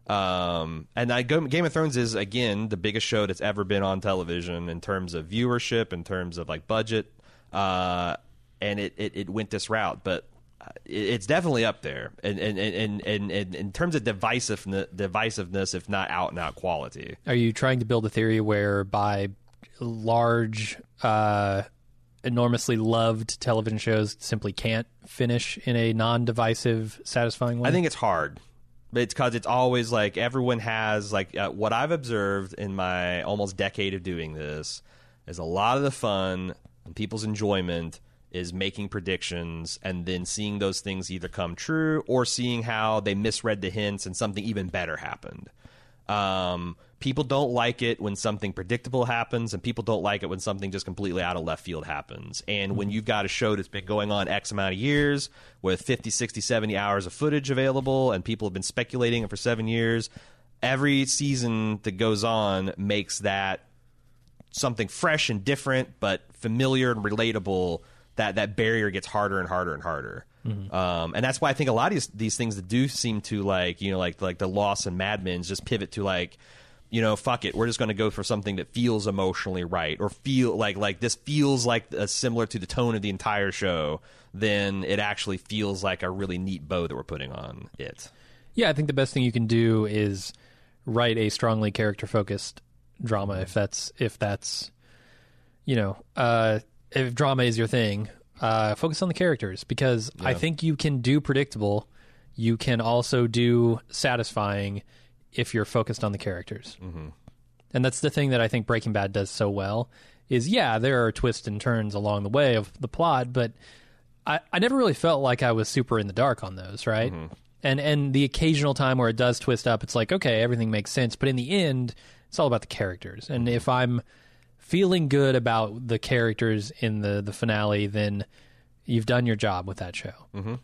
And Game of Thrones is, again, the biggest show that's ever been on television in terms of viewership, in terms of like budget, and it went this route. But it's definitely up there, and in terms of divisiveness, if not out and out quality. Are you trying to build a theory whereby large, enormously loved television shows simply can't finish in a non-divisive, satisfying way? I think it's hard. It's because it's always like everyone has like what I've observed in my almost decade of doing this is a lot of the fun and people's enjoyment is making predictions and then seeing those things either come true or seeing how they misread the hints and something even better happened. People don't like it when something predictable happens, and people don't like it when something just completely out of left field happens. And when you've got a show that's been going on X amount of years with 50, 60, 70 hours of footage available, and people have been speculating for 7 years, every season that goes on makes that something fresh and different, but familiar and relatable. That barrier gets harder and harder and harder. And that's why I think a lot of these things that do seem to like the Lost and Mad Men just pivot to like, fuck it, we're just going to go for something that feels emotionally right, or feel like this feels like similar to the tone of the entire show. Then it actually feels like a really neat bow that we're putting on it. Yeah, I think the best thing you can do is write a strongly character-focused drama, if that's if drama is your thing. Focus on the characters, because I think you can do predictable. You can also do satisfying if you're focused on the characters. And that's the thing that I think Breaking Bad does so well is, there are twists and turns along the way of the plot, but I never really felt like I was super in the dark on those, right? And the occasional time where it does twist up, it's like, okay, everything makes sense. But in the end, it's all about the characters. And if I'm feeling good about the characters in the finale, then you've done your job with that show.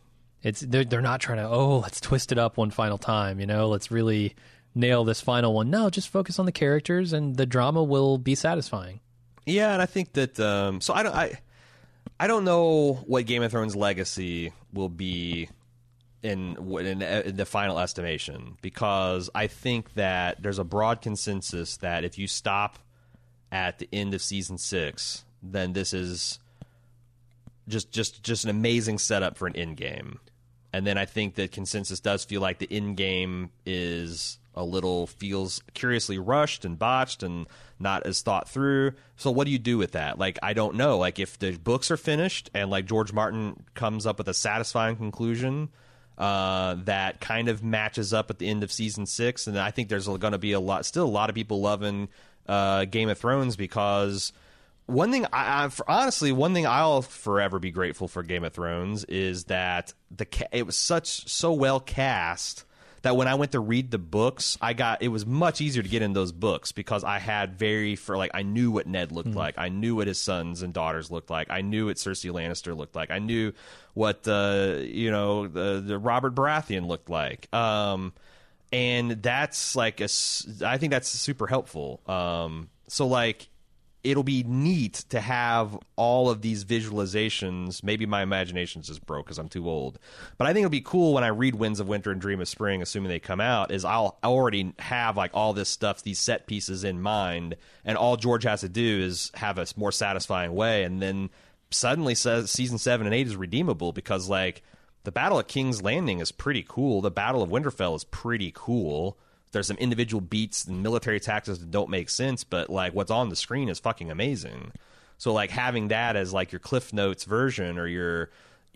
they're not trying to, let's twist it up one final time, let's really nail this final one. No, just focus on the characters and the drama will be satisfying. Yeah, and I think that so I don't know what Game of Thrones legacy will be in the final estimation, because I think that there's a broad consensus that if you stop at the end of season 6, then this is just an amazing setup for an end game. And then I think that consensus does feel like the end game feels curiously rushed and botched and not as thought through. So what do you do with that? Like, I don't know. Like, if the books are finished and like George Martin comes up with a satisfying conclusion that kind of matches up at the end of season 6, and I think there's going to be a lot of people loving Game of Thrones, because one thing one thing I'll forever be grateful for Game of Thrones is that it was so well cast that when I went to read the books, it was much easier to get in those books, because I had I knew what Ned looked like. I knew what his sons and daughters looked like. I knew what Cersei Lannister looked like. I knew what the Robert Baratheon looked like. And that's I think that's super helpful. So like, it'll be neat to have all of these visualizations. Maybe my imagination's just broke because I'm too old. But I think it'll be cool when I read Winds of Winter and Dream of Spring, assuming they come out, is I'll already have like all this stuff, these set pieces in mind, and all George has to do is have a more satisfying way, and then suddenly season 7 and 8 is redeemable, because like the Battle of King's Landing is pretty cool. The Battle of Winterfell is pretty cool. There's some individual beats and military tactics that don't make sense, but like what's on the screen is fucking amazing. So like having that as like your Cliff Notes version, or your,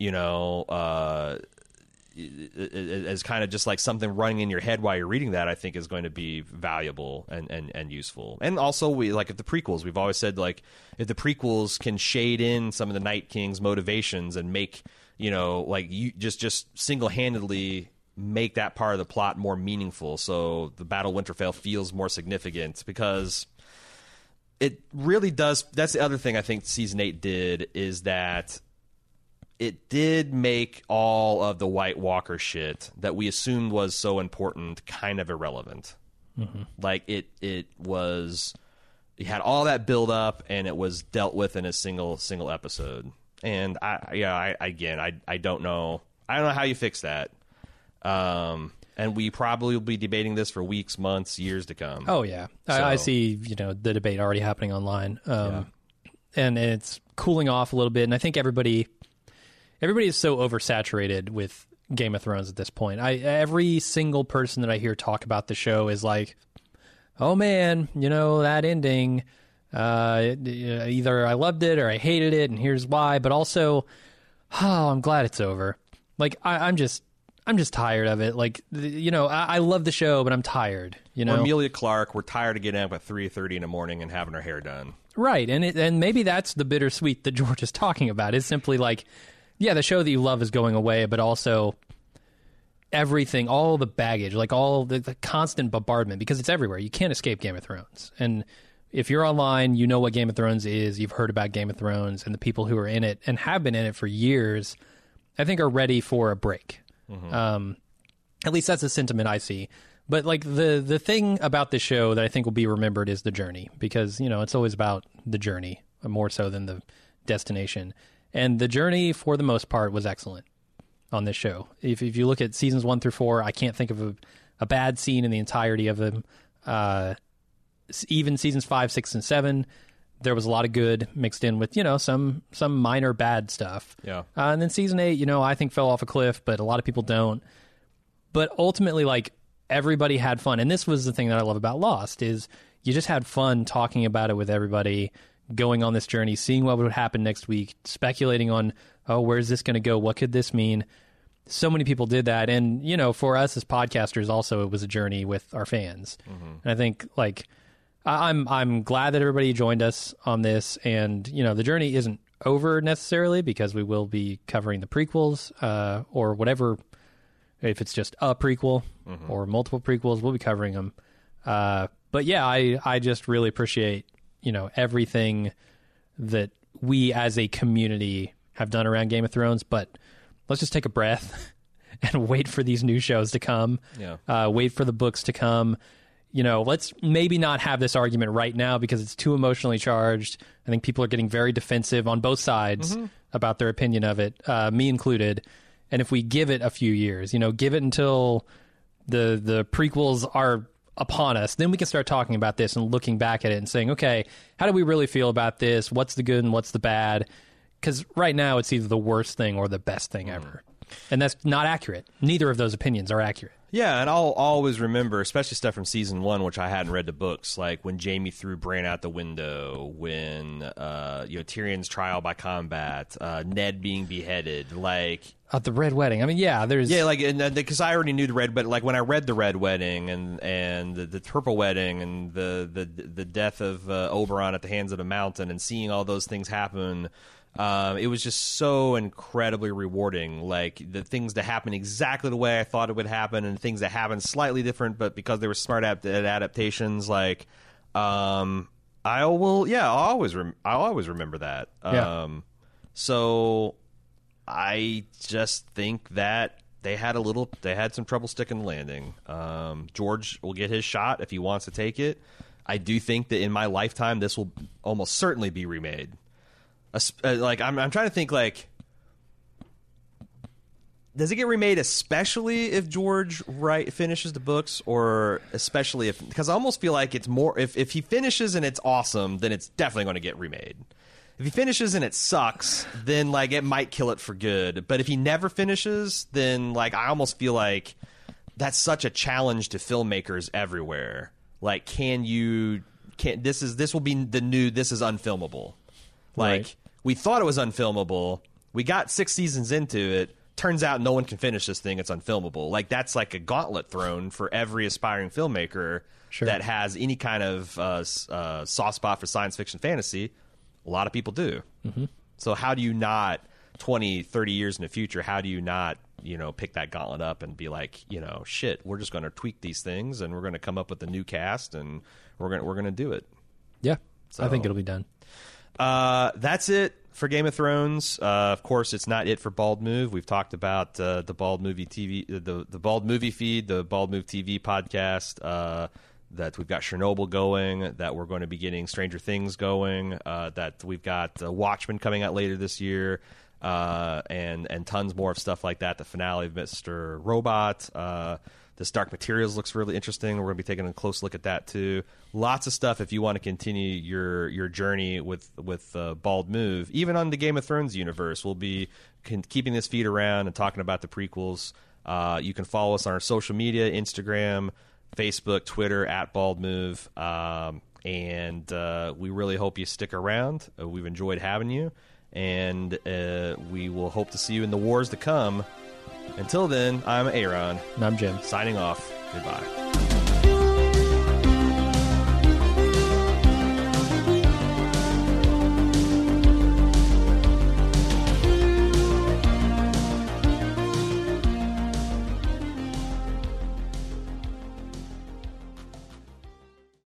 as kind of just like something running in your head while you're reading that, I think is going to be valuable and useful. And also if the prequels, we've always said like if the prequels can shade in some of the Night King's motivations and make, you just single-handedly make that part of the plot more meaningful, so the Battle of Winterfell feels more significant, because it really does. That's the other thing I think season 8 did, is that it did make all of the White Walker shit that we assumed was so important kind of irrelevant. Mm-hmm. Like it had all that build up, and it was dealt with in a single episode. And I don't know how you fix that. And we probably will be debating this for weeks, months, years to come. Oh yeah, so. I see. The debate already happening online, and it's cooling off a little bit. And I think everybody is so oversaturated with Game of Thrones at this point. Every single person that I hear talk about the show is like, "Oh man, that ending. Either I loved it or I hated it, and here's why." But also, I'm glad it's over. Like I'm just tired of it. Like, I love the show, but I'm tired. Or Emilia Clarke, we're tired of getting up at 3:30 in the morning and having her hair done. Right, and maybe that's the bittersweet that George is talking about. It's simply like, yeah, the show that you love is going away, but also everything, all the baggage, like all the constant bombardment, because it's everywhere. You can't escape Game of Thrones. And if you're online, you know what Game of Thrones is. You've heard about Game of Thrones, and the people who are in it and have been in it for years, I think, are ready for a break. Mm-hmm. At least that's the sentiment I see. But like the thing about the show that I think will be remembered is the journey, because it's always about the journey more so than the destination. And the journey, for the most part, was excellent on this show. If you look at seasons 1 through 4, I can't think of a bad scene in the entirety of them. Even seasons 5, 6, and 7, there was a lot of good mixed in with, some minor bad stuff. Yeah. And then season 8, I think fell off a cliff, but a lot of people don't. But ultimately, like, everybody had fun. And this was the thing that I love about Lost, is you just had fun talking about it with everybody, going on this journey, seeing what would happen next week, speculating on, where's this going to go? What could this mean? So many people did that. And, for us as podcasters also, it was a journey with our fans. Mm-hmm. And I think, like, I'm glad that everybody joined us on this, and the journey isn't over necessarily, because we will be covering the prequels or whatever. If it's just a prequel mm-hmm. or multiple prequels, we'll be covering them. But yeah, I just really appreciate everything that we as a community have done around Game of Thrones. But let's just take a breath and wait for these new shows to come. Wait for the books to come. Let's maybe not have this argument right now because it's too emotionally charged. I think people are getting very defensive on both sides about their opinion of it, me included. And if we give it a few years, give it until the prequels are upon us, then we can start talking about this and looking back at it and saying, okay, how do we really feel about this? What's the good and what's the bad? Because right now it's either the worst thing or the best thing ever. And that's not accurate. Neither of those opinions are accurate. Yeah, and I'll always remember, especially stuff from season 1, which I hadn't read the books, like when Jaime threw Bran out the window, when Tyrion's trial by combat, Ned being beheaded, like the Red Wedding. I mean, there's because I already knew the Red, but like when I read the Red Wedding and the Purple Wedding and the death of Oberon at the hands of the Mountain and seeing all those things happen. It was just so incredibly rewarding, like the things that happened exactly the way I thought it would happen and things that happened slightly different, but because they were smart adaptations, like, I'll always remember that. So I just think that they had some trouble sticking the landing. George will get his shot if he wants to take it. I do think that in my lifetime, this will almost certainly be remade. Like I'm trying to think, like, does it get remade especially if George finishes the books, or especially if, because I almost feel like it's more if he finishes and it's awesome, then it's definitely going to get remade. If he finishes and it sucks, then like it might kill it for good. But if he never finishes, then like I almost feel like that's such a challenge to filmmakers everywhere. Like, this will be the new, this is unfilmable. Like, we thought it was unfilmable. We got 6 seasons into it. Turns out no one can finish this thing. It's unfilmable. Like, that's like a gauntlet thrown for every aspiring filmmaker that has any kind of soft spot for science fiction fantasy. A lot of people do. So how do you not, 20, 30 years in the future, how do you not, pick that gauntlet up and be like, shit, we're just going to tweak these things and we're going to come up with a new cast and we're going to do it. Yeah, so, I think it'll be done. That's it for Game of Thrones. Of course, it's not it for Bald Move. We've talked about the Bald Movie TV, the Bald Movie feed, the Bald Move TV podcast. That we've got Chernobyl going. That we're going to be getting Stranger Things going. That we've got Watchmen coming out later this year, and tons more of stuff like that. The finale of Mr. Robot. This Dark Materials looks really interesting. We're going to be taking a close look at that too. Lots of stuff if you want to continue your journey with Bald Move. Even on the Game of Thrones universe, we'll be keeping this feed around and talking about the prequels. You can follow us on our social media, Instagram, Facebook, Twitter, @BaldMove. And we really hope you stick around. We've enjoyed having you. And we will hope to see you in the wars to come. Until then, I'm Aaron. And I'm Jim. Signing off. Goodbye.